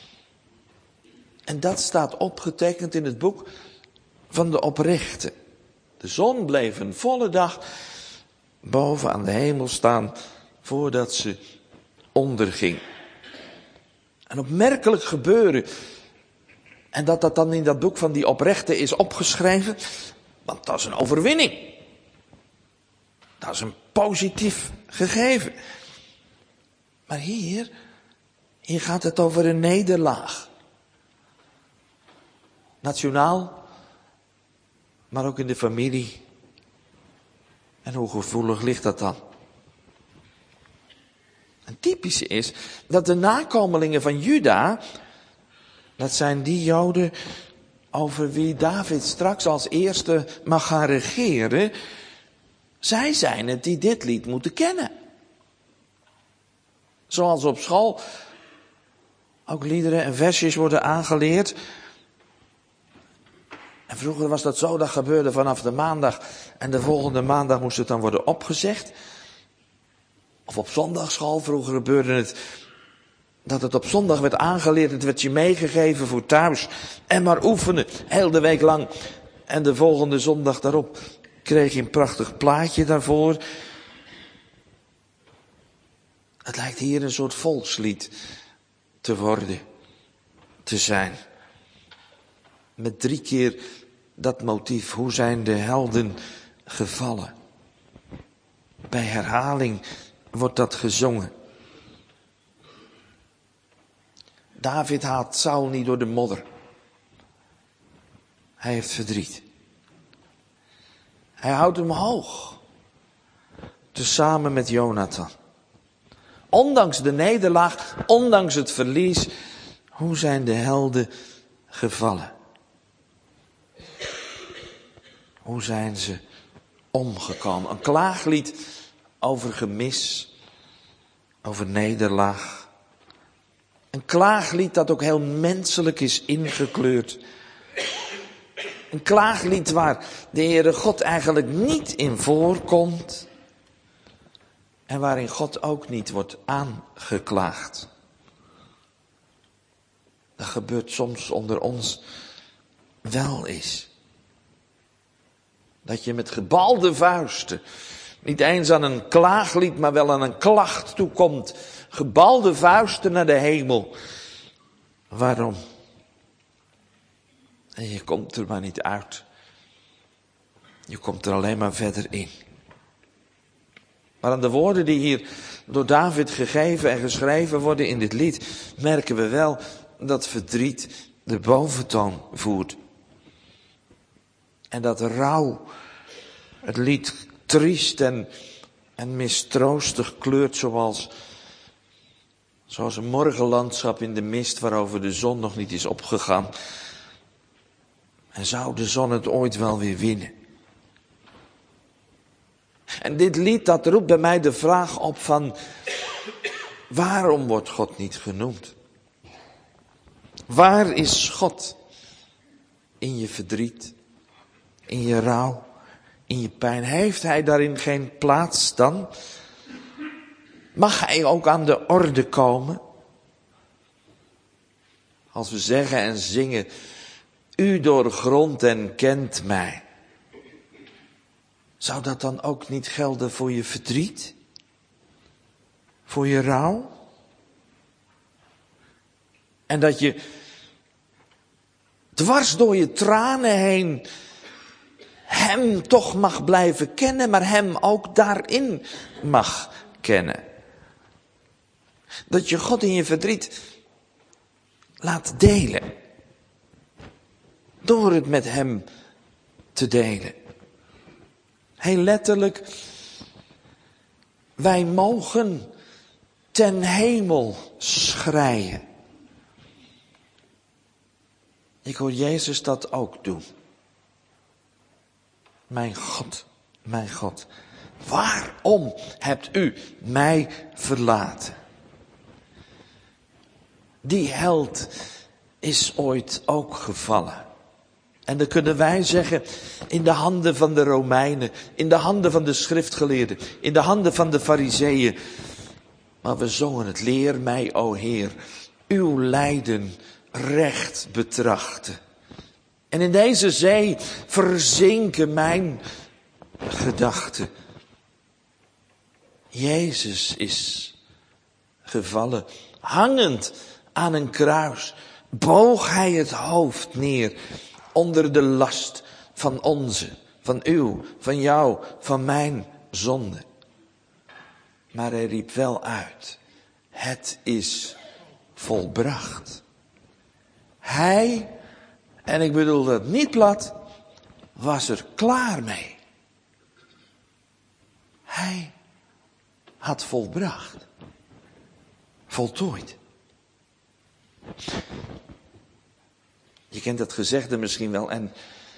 En dat staat opgetekend in het boek van de oprechte. De zon bleef een volle dag boven aan de hemel staan voordat ze onderging. Een opmerkelijk gebeuren. En dat dat dan in dat boek van die oprechte is opgeschreven. Want dat is een overwinning. Dat is een positief gegeven. Maar hier, hier gaat het over een nederlaag. Nationaal, maar ook in de familie. En hoe gevoelig ligt dat dan? Een typische is dat de nakomelingen van Juda, dat zijn die Joden over wie David straks als eerste mag gaan regeren, zij zijn het die dit lied moeten kennen. Zoals op school ook liederen en versjes worden aangeleerd. En vroeger was dat zo, dat gebeurde vanaf de maandag. En de volgende maandag moest het dan worden opgezegd. Of op zondagschool, vroeger gebeurde het dat het op zondag werd aangeleerd. Het werd je meegegeven voor thuis. En maar oefenen, heel de week lang. En de volgende zondag daarop kreeg je een prachtig plaatje daarvoor. Het lijkt hier een soort volkslied te worden, te zijn. Met drie keer dat motief. Hoe zijn de helden gevallen? Bij herhaling wordt dat gezongen. David haalt Saul niet door de modder. Hij heeft verdriet. Hij houdt hem hoog. Tezamen met Jonathan. Ondanks de nederlaag, ondanks het verlies. Hoe zijn de helden gevallen? Hoe zijn ze omgekomen? Een klaaglied over gemis, over nederlaag. Een klaaglied dat ook heel menselijk is ingekleurd. Een klaaglied waar de Heere God eigenlijk niet in voorkomt. En waarin God ook niet wordt aangeklaagd. Dat gebeurt soms onder ons wel eens. Dat je met gebalde vuisten, niet eens aan een klaaglied, maar wel aan een klacht toekomt. Gebalde vuisten naar de hemel. Waarom? En je komt er maar niet uit. Je komt er alleen maar verder in. Maar aan de woorden die hier door David gegeven en geschreven worden in dit lied, merken we wel dat verdriet de boventoon voert. En dat rouw het lied triest en, en mistroostig kleurt zoals, zoals een morgenlandschap in de mist waarover de zon nog niet is opgegaan. En zou de zon het ooit wel weer winnen? En dit lied dat roept bij mij de vraag op van, waarom wordt God niet genoemd? Waar is God in je verdriet, in je rouw, in je pijn? Heeft hij daarin geen plaats dan? Mag hij ook aan de orde komen? Als we zeggen en zingen, u doorgrondt en kent mij. Zou dat dan ook niet gelden voor je verdriet? Voor je rouw? En dat je dwars door je tranen heen hem toch mag blijven kennen, maar hem ook daarin mag kennen. Dat je God in je verdriet laat delen. Door het met hem te delen. Heel letterlijk, wij mogen ten hemel schreien. Ik hoor Jezus dat ook doen. Mijn God, mijn God, waarom hebt u mij verlaten? Die held is ooit ook gevallen. En dan kunnen wij zeggen, in de handen van de Romeinen, in de handen van de schriftgeleerden, in de handen van de Farizeeën. Maar we zongen het, leer mij, o Heer, uw lijden recht betrachten. En in deze zee verzinken mijn gedachten. Jezus is gevallen, hangend aan een kruis, boog hij het hoofd neer onder de last van onze, van uw, van jou, van mijn zonde. Maar hij riep wel uit, het is volbracht. Hij, en ik bedoel dat niet plat, was er klaar mee. Hij had volbracht. Voltooid. Je kent dat gezegde misschien wel en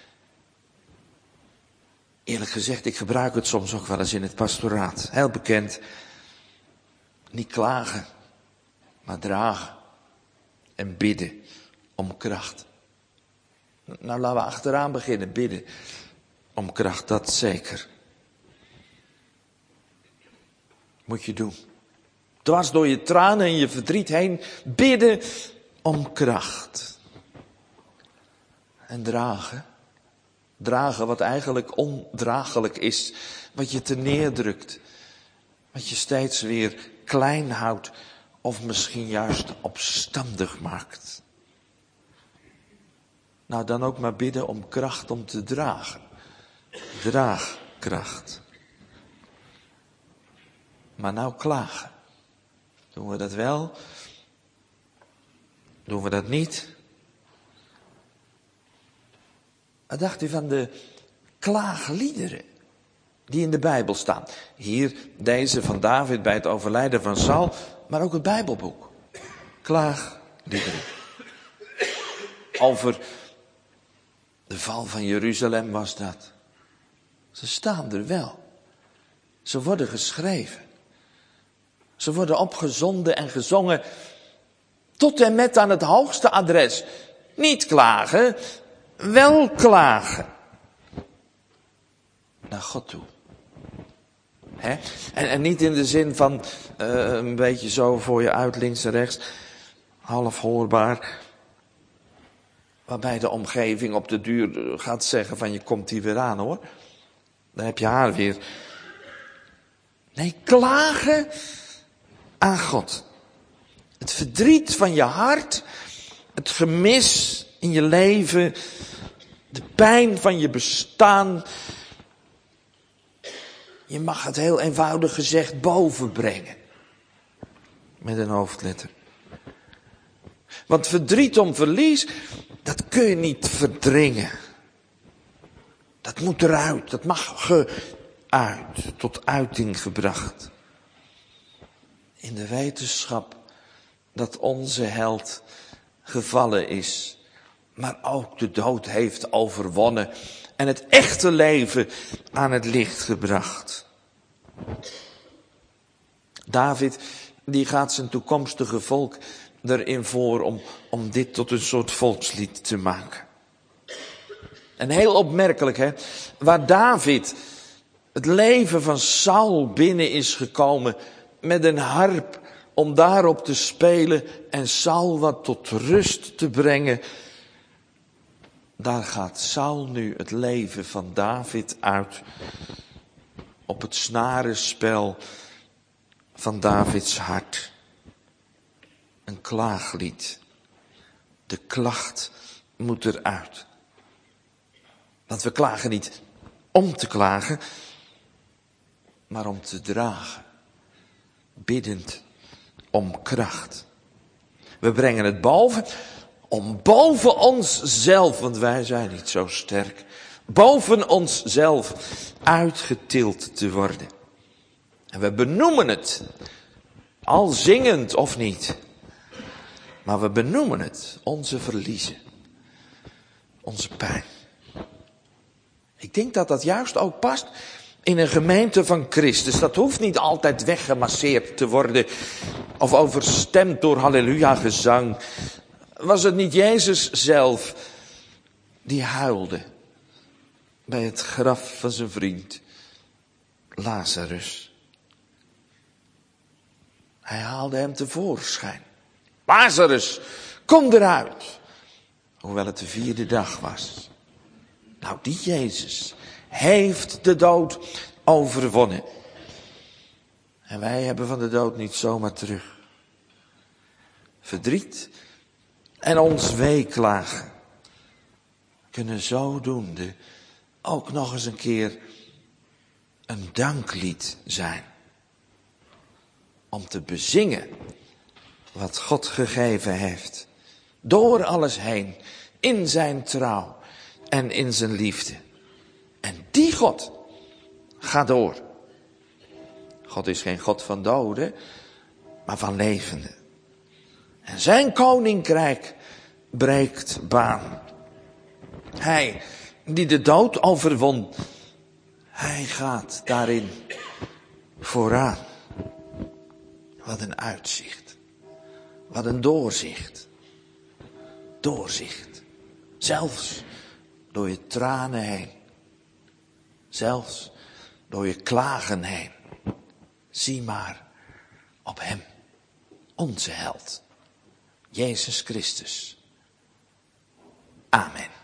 eerlijk gezegd, ik gebruik het soms ook wel eens in het pastoraat. Heel bekend. Niet klagen, maar dragen en bidden om kracht. Nou, laten we achteraan beginnen, bidden om kracht, dat zeker. Moet je doen. Dwars door je tranen en je verdriet heen, bidden om kracht. En dragen. Dragen wat eigenlijk ondraaglijk is. Wat je te neerdrukt. Wat je steeds weer klein houdt. Of misschien juist opstandig maakt. Nou, dan ook maar bidden om kracht om te dragen. Draagkracht. Maar nou klagen. Doen we dat wel? Doen we dat niet? Wat dacht u van de klaagliederen die in de Bijbel staan? Hier deze van David bij het overlijden van Saul, maar ook het Bijbelboek. Klaagliederen. Over de val van Jeruzalem was dat. Ze staan er wel. Ze worden geschreven. Ze worden opgezonden en gezongen tot en met aan het hoogste adres. Niet klagen, wel klagen. Naar God toe. He? En, en niet in de zin van uh, een beetje zo voor je uit links en rechts. Half hoorbaar. Waarbij de omgeving op de duur gaat zeggen van je komt hier weer aan hoor. Dan heb je haar weer. Nee, klagen aan God. Het verdriet van je hart. Het gemis in je leven. De pijn van je bestaan. Je mag het heel eenvoudig gezegd bovenbrengen. Met een hoofdletter. Want verdriet om verlies, dat kun je niet verdringen. Dat moet eruit, dat mag geuit, tot uiting gebracht. In de wetenschap dat onze held gevallen is, maar ook de dood heeft overwonnen en het echte leven aan het licht gebracht. David, die gaat zijn toekomstige volk erin voor om, om dit tot een soort volkslied te maken. En heel opmerkelijk, hè, waar David het leven van Saul binnen is gekomen met een harp om daarop te spelen en Saul wat tot rust te brengen. Daar gaat Saul nu het leven van David uit op het snarenspel van Davids hart. Een klaaglied. De klacht moet eruit. Want we klagen niet om te klagen, maar om te dragen. Biddend om kracht. We brengen het boven, om boven onszelf, want wij zijn niet zo sterk, boven onszelf uitgetild te worden. En we benoemen het, al zingend of niet. Maar we benoemen het, onze verliezen, onze pijn. Ik denk dat dat juist ook past in een gemeente van Christus. Dat hoeft niet altijd weggemasseerd te worden of overstemd door halleluja gezang. Was het niet Jezus zelf die huilde bij het graf van zijn vriend Lazarus? Hij haalde hem tevoorschijn. Lazarus, kom eruit. Hoewel het de vierde dag was. Nou, die Jezus heeft de dood overwonnen. En wij hebben van de dood niet zomaar terug. Verdriet en ons weeklagen kunnen zodoende ook nog eens een keer een danklied zijn. Om te bezingen wat God gegeven heeft. Door alles heen. In zijn trouw en in zijn liefde. En die God gaat door. God is geen God van doden, maar van levenden. En zijn koninkrijk breekt baan. Hij die de dood overwon, hij gaat daarin vooraan. Wat een uitzicht. Wat een doorzicht. Doorzicht. Zelfs door je tranen heen. Zelfs door je klagen heen. Zie maar op hem. Onze held. Jezus Christus. Amen.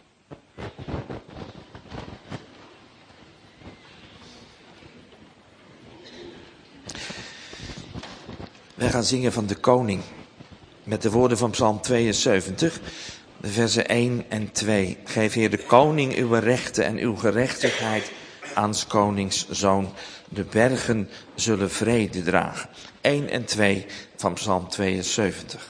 Wij gaan zingen van de koning. Met de woorden van Psalm tweeënzeventig. De versen één en twee. Geef Heer de koning uw rechten en uw gerechtigheid aan 's konings zoon. De bergen zullen vrede dragen. één en twee van Psalm tweeënzeventig.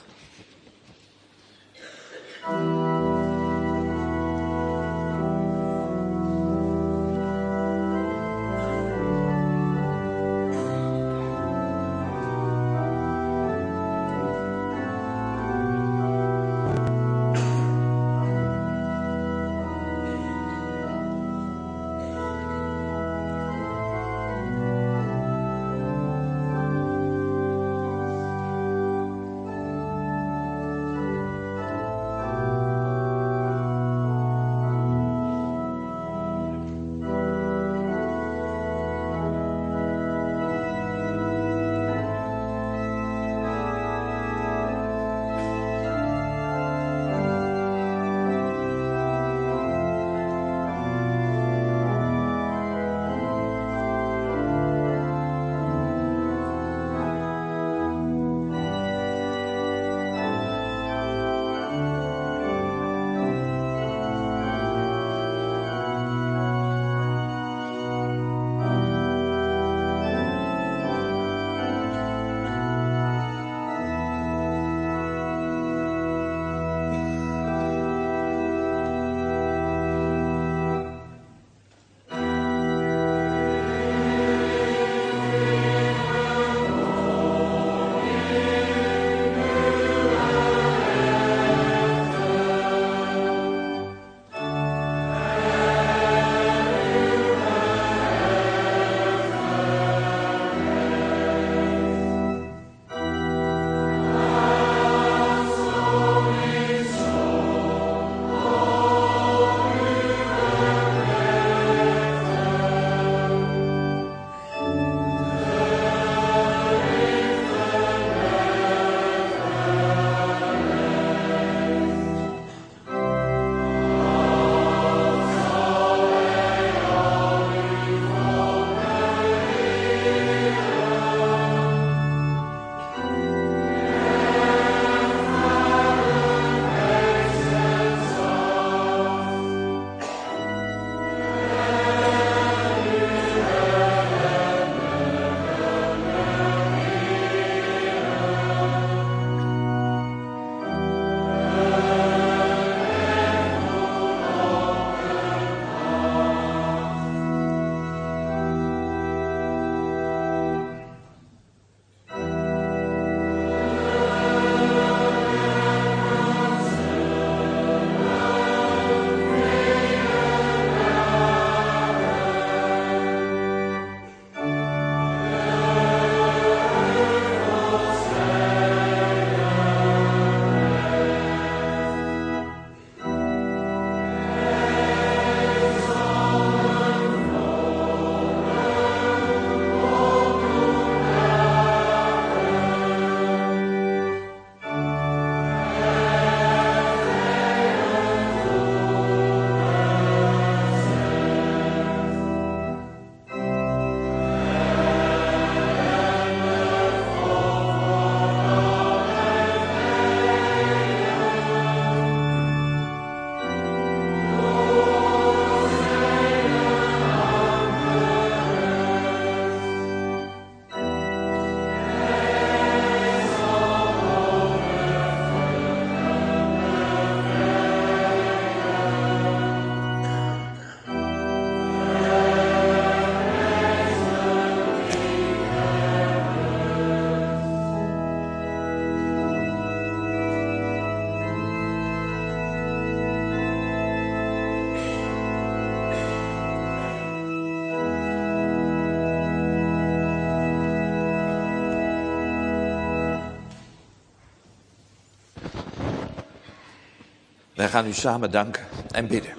Wij gaan u samen danken en bidden.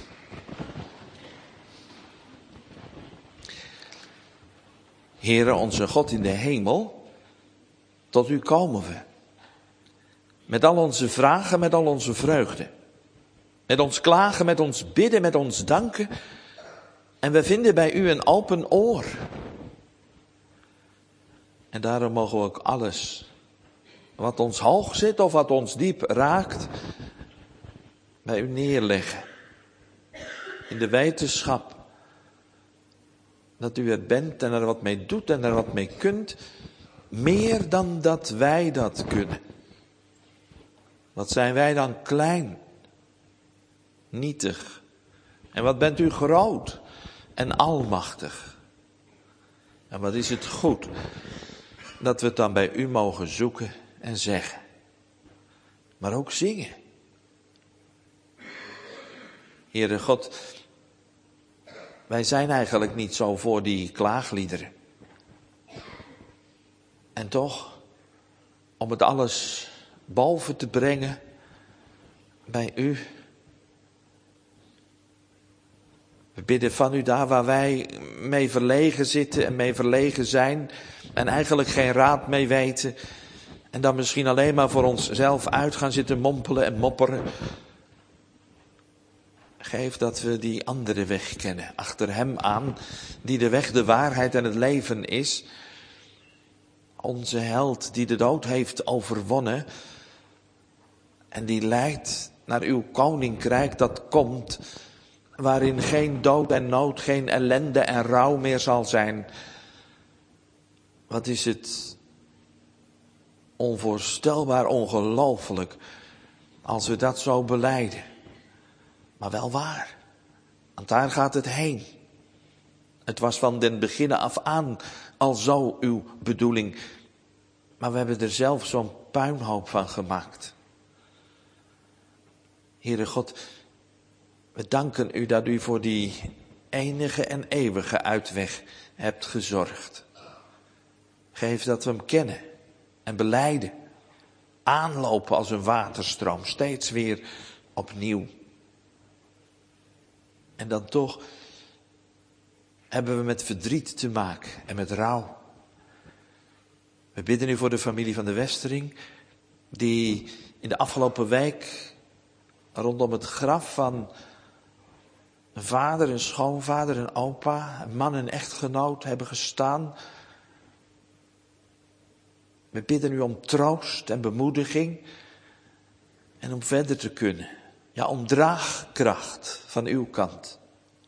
Heere, onze God in de hemel, tot u komen we. Met al onze vragen, met al onze vreugde. Met ons klagen, met ons bidden, met ons danken. En we vinden bij u een open oor. En daarom mogen we ook alles wat ons hoog zit of wat ons diep raakt, bij u neerleggen. In de wetenschap dat u er bent en er wat mee doet en er wat mee kunt. Meer dan dat wij dat kunnen. Wat zijn wij dan klein, nietig. En wat bent u groot en almachtig. En wat is het goed dat we het dan bij u mogen zoeken en zeggen. Maar ook zingen. Heere God, wij zijn eigenlijk niet zo voor die klaagliederen. En toch, om het alles boven te brengen bij u. We bidden van u daar waar wij mee verlegen zitten en mee verlegen zijn. En eigenlijk geen raad mee weten. En dan misschien alleen maar voor onszelf uit gaan zitten mompelen en mopperen. Geef dat we die andere weg kennen, achter hem aan, die de weg, de waarheid en het leven is. Onze held die de dood heeft overwonnen en die leidt naar uw koninkrijk dat komt, waarin geen dood en nood, geen ellende en rouw meer zal zijn. Wat is het onvoorstelbaar ongelooflijk als we dat zo belijden. Maar wel waar, want daar gaat het heen. Het was van den beginnen af aan al zo uw bedoeling. Maar we hebben er zelf zo'n puinhoop van gemaakt. Heere God, we danken u dat u voor die enige en eeuwige uitweg hebt gezorgd. Geef dat we hem kennen en belijden. Aanlopen als een waterstroom, steeds weer opnieuw. En dan toch hebben we met verdriet te maken en met rouw. We bidden u voor de familie van de Westering, die in de afgelopen week rondom het graf van een vader, een schoonvader, een opa, een man en echtgenoot hebben gestaan. We bidden u om troost en bemoediging en om verder te kunnen. Ja, om draagkracht van uw kant.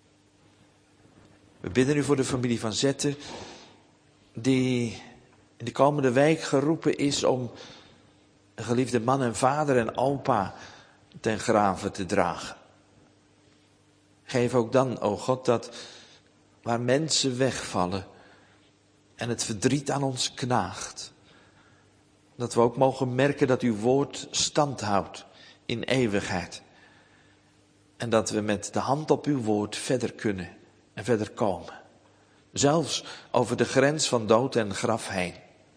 We bidden u voor de familie van Zetten, die in de komende week geroepen is om een geliefde man en vader en opa ten grave te dragen. Geef ook dan, o God, dat waar mensen wegvallen en het verdriet aan ons knaagt, dat we ook mogen merken dat uw woord stand houdt in eeuwigheid. En dat we met de hand op uw woord verder kunnen en verder komen. Zelfs over de grens van dood en graf heen.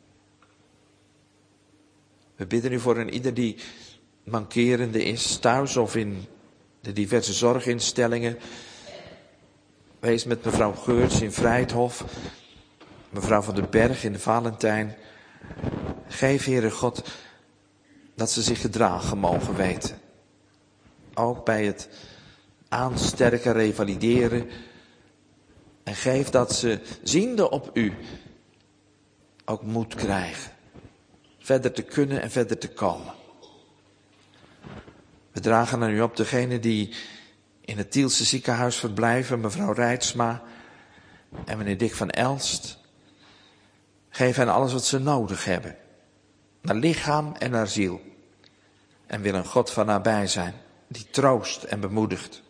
We bidden u voor een ieder die mankerende is, thuis of in de diverse zorginstellingen. Wees met mevrouw Geurts in Vrijthof, mevrouw van den Berg in de Valentijn. Geef, Heere God, dat ze zich gedragen mogen weten. Ook bij het aansterken, revalideren. En geef dat ze, ziende op u, ook moed krijgen. Verder te kunnen en verder te komen. We dragen aan u op degene die in het Tielse ziekenhuis verblijven, mevrouw Reitsma en meneer Dick van Elst. Geef hen alles wat ze nodig hebben. Naar lichaam en naar ziel. En wil een God van nabij zijn, die troost en bemoedigt.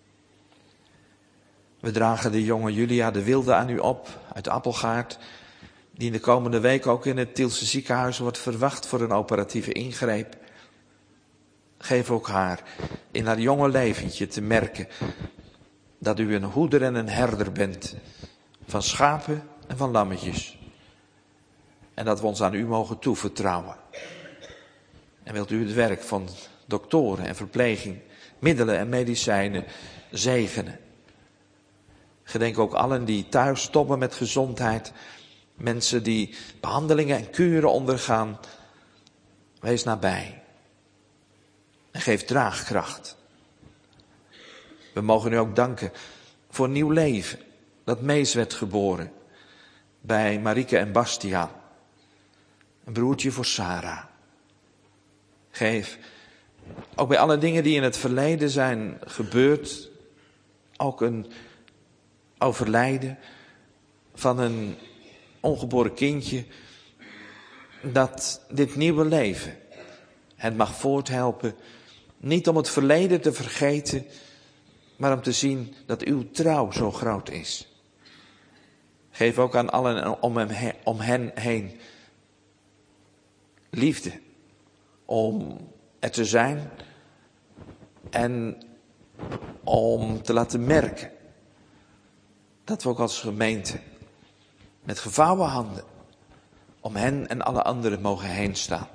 We dragen de jonge Julia de Wilde aan u op, uit Appelgaard, die in de komende week ook in het Tielse ziekenhuis wordt verwacht voor een operatieve ingreep. Geef ook haar in haar jonge leventje te merken dat u een hoeder en een herder bent van schapen en van lammetjes. En dat we ons aan u mogen toevertrouwen. En wilt u het werk van doktoren en verpleging, middelen en medicijnen zegenen. Gedenk ook allen die thuis stoppen met gezondheid. Mensen die behandelingen en kuren ondergaan. Wees nabij. En geef draagkracht. We mogen u ook danken voor nieuw leven. Dat Mees werd geboren. Bij Marieke en Bastiaan. Een broertje voor Sarah. Geef ook bij alle dingen die in het verleden zijn gebeurd. Ook een overlijden van een ongeboren kindje. Dat dit nieuwe leven het mag voorthelpen. Niet om het verleden te vergeten. Maar om te zien dat uw trouw zo groot is. Geef ook aan allen om, hem, om hen heen liefde. Om er te zijn. En om te laten merken. Dat we ook als gemeente met gevouwen handen om hen en alle anderen mogen heen staan.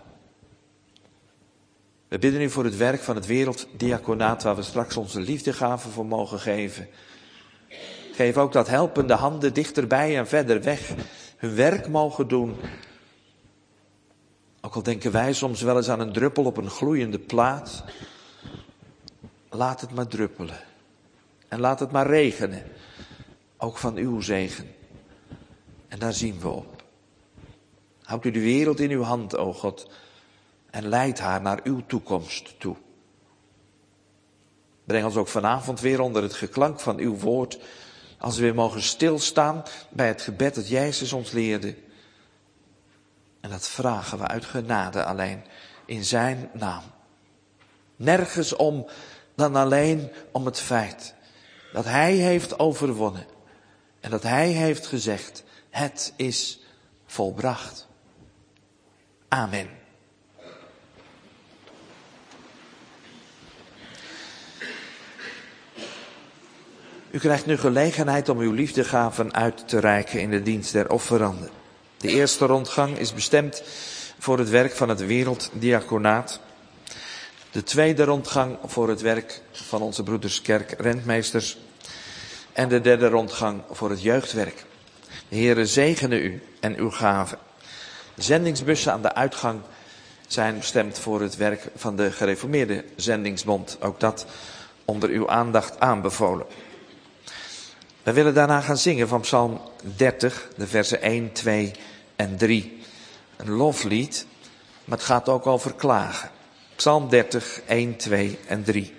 We bidden u voor het werk van het werelddiaconaat waar we straks onze liefdegaven voor mogen geven. Geef ook dat helpende handen dichterbij en verder weg hun werk mogen doen. Ook al denken wij soms wel eens aan een druppel op een gloeiende plaat. Laat het maar druppelen. En laat het maar regenen. Ook van uw zegen. En daar zien we op. Houdt u de wereld in uw hand, o God. En leid haar naar uw toekomst toe. Breng ons ook vanavond weer onder het geklank van uw woord. Als we weer mogen stilstaan bij het gebed dat Jezus ons leerde. En dat vragen we uit genade alleen in zijn naam. Nergens om dan alleen om het feit dat hij heeft overwonnen. En dat hij heeft gezegd, het is volbracht. Amen. U krijgt nu gelegenheid om uw liefdegaven uit te reiken in de dienst der offeranden. De eerste rondgang is bestemd voor het werk van het werelddiaconaat. De tweede rondgang voor het werk van onze broederskerk rentmeesters. En de derde rondgang voor het jeugdwerk. De Heere zegene u en uw gaven. De zendingsbussen aan de uitgang zijn bestemd voor het werk van de gereformeerde zendingsbond. Ook dat onder uw aandacht aanbevolen. We willen daarna gaan zingen van Psalm dertig, de versen één, twee en drie. Een loflied, maar het gaat ook over klagen. Psalm dertig, één, twee en drie.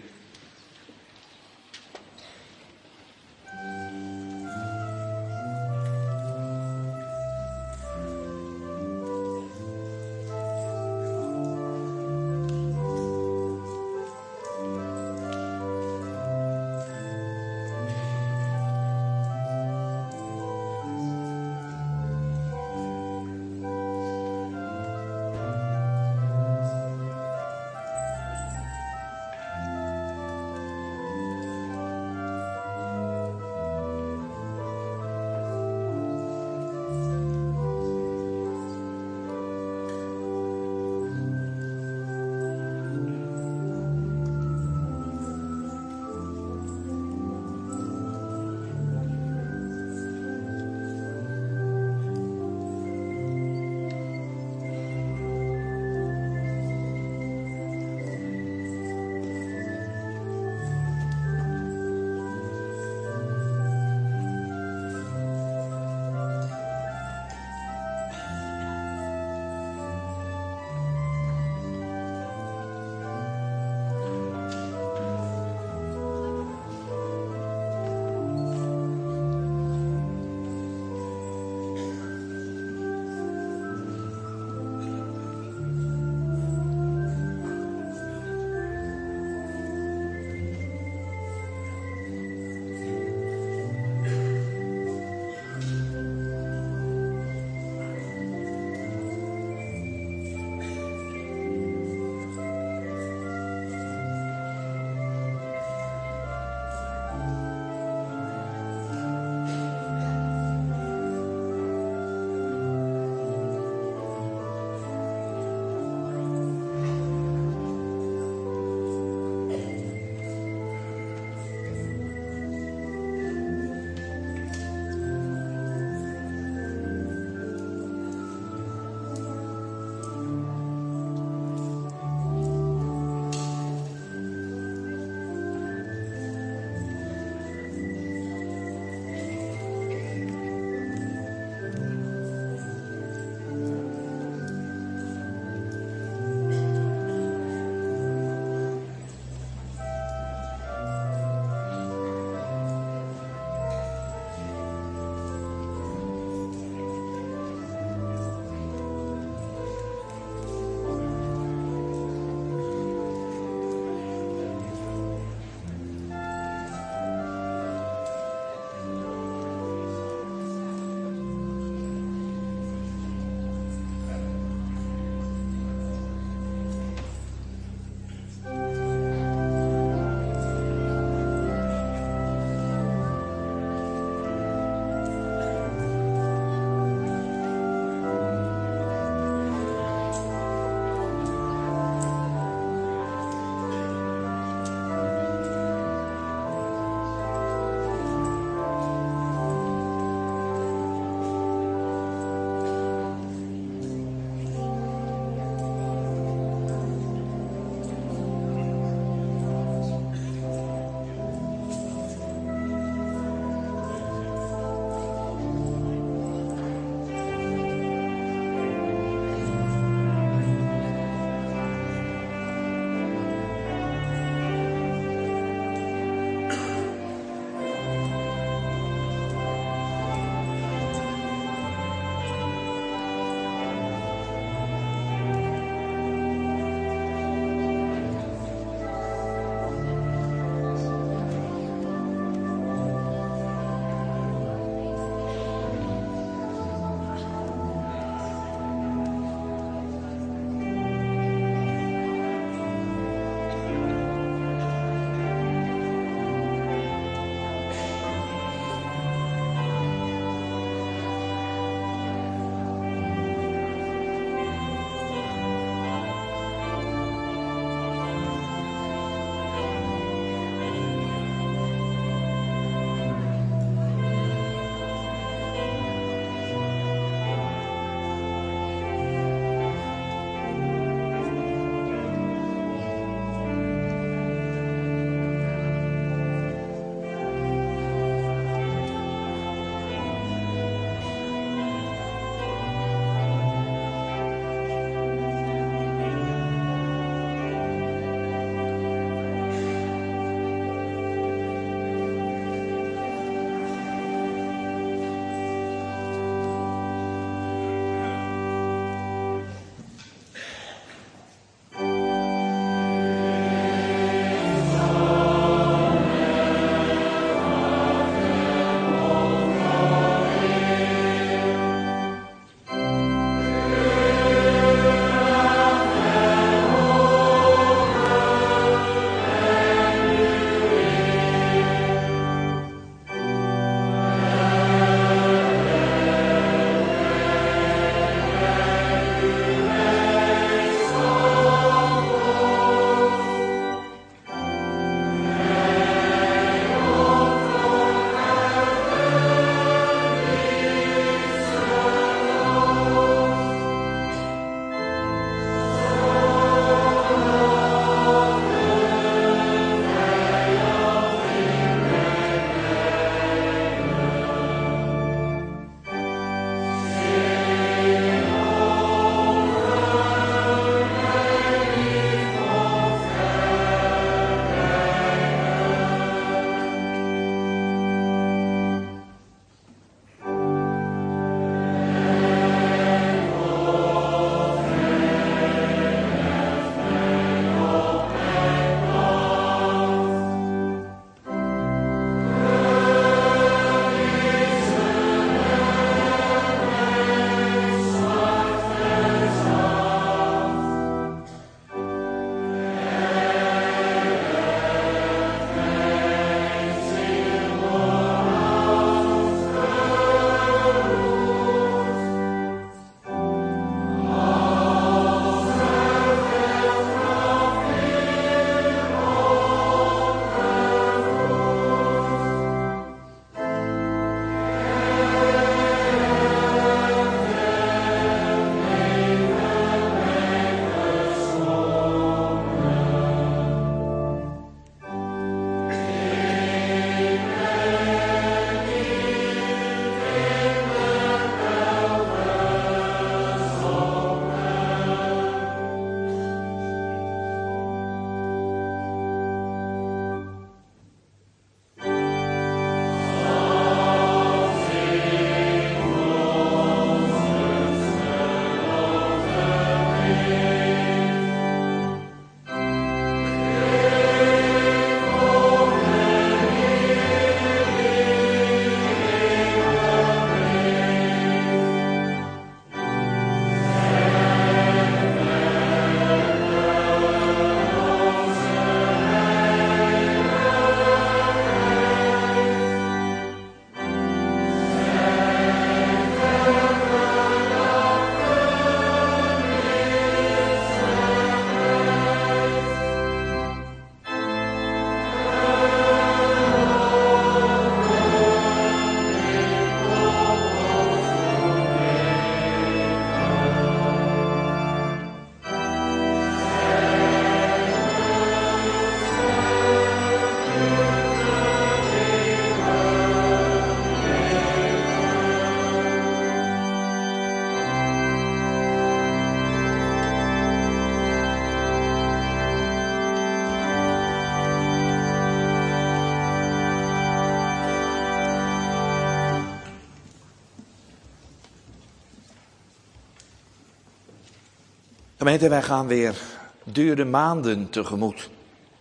Gemeente, wij gaan weer dure maanden tegemoet.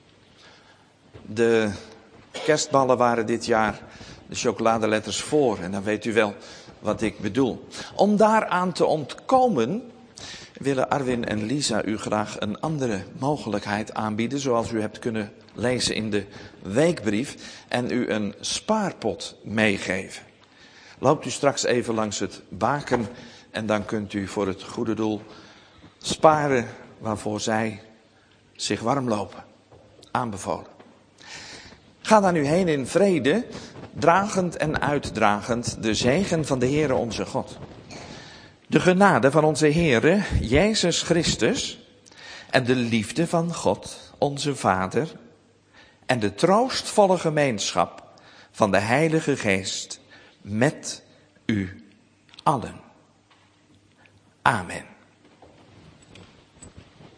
De kerstballen waren dit jaar de chocoladeletters voor. En dan weet u wel wat ik bedoel. Om daaraan te ontkomen willen Arwin en Lisa u graag een andere mogelijkheid aanbieden. Zoals u hebt kunnen lezen in de weekbrief. En u een spaarpot meegeven. Loopt u straks even langs het baken. En dan kunt u voor het goede doel sparen waarvoor zij zich warm lopen. Aanbevolen. Ga dan nu heen in vrede, dragend en uitdragend de zegen van de Heere onze God. De genade van onze Heere, Jezus Christus, en de liefde van God, onze Vader, en de troostvolle gemeenschap van de Heilige Geest met u allen. Amen.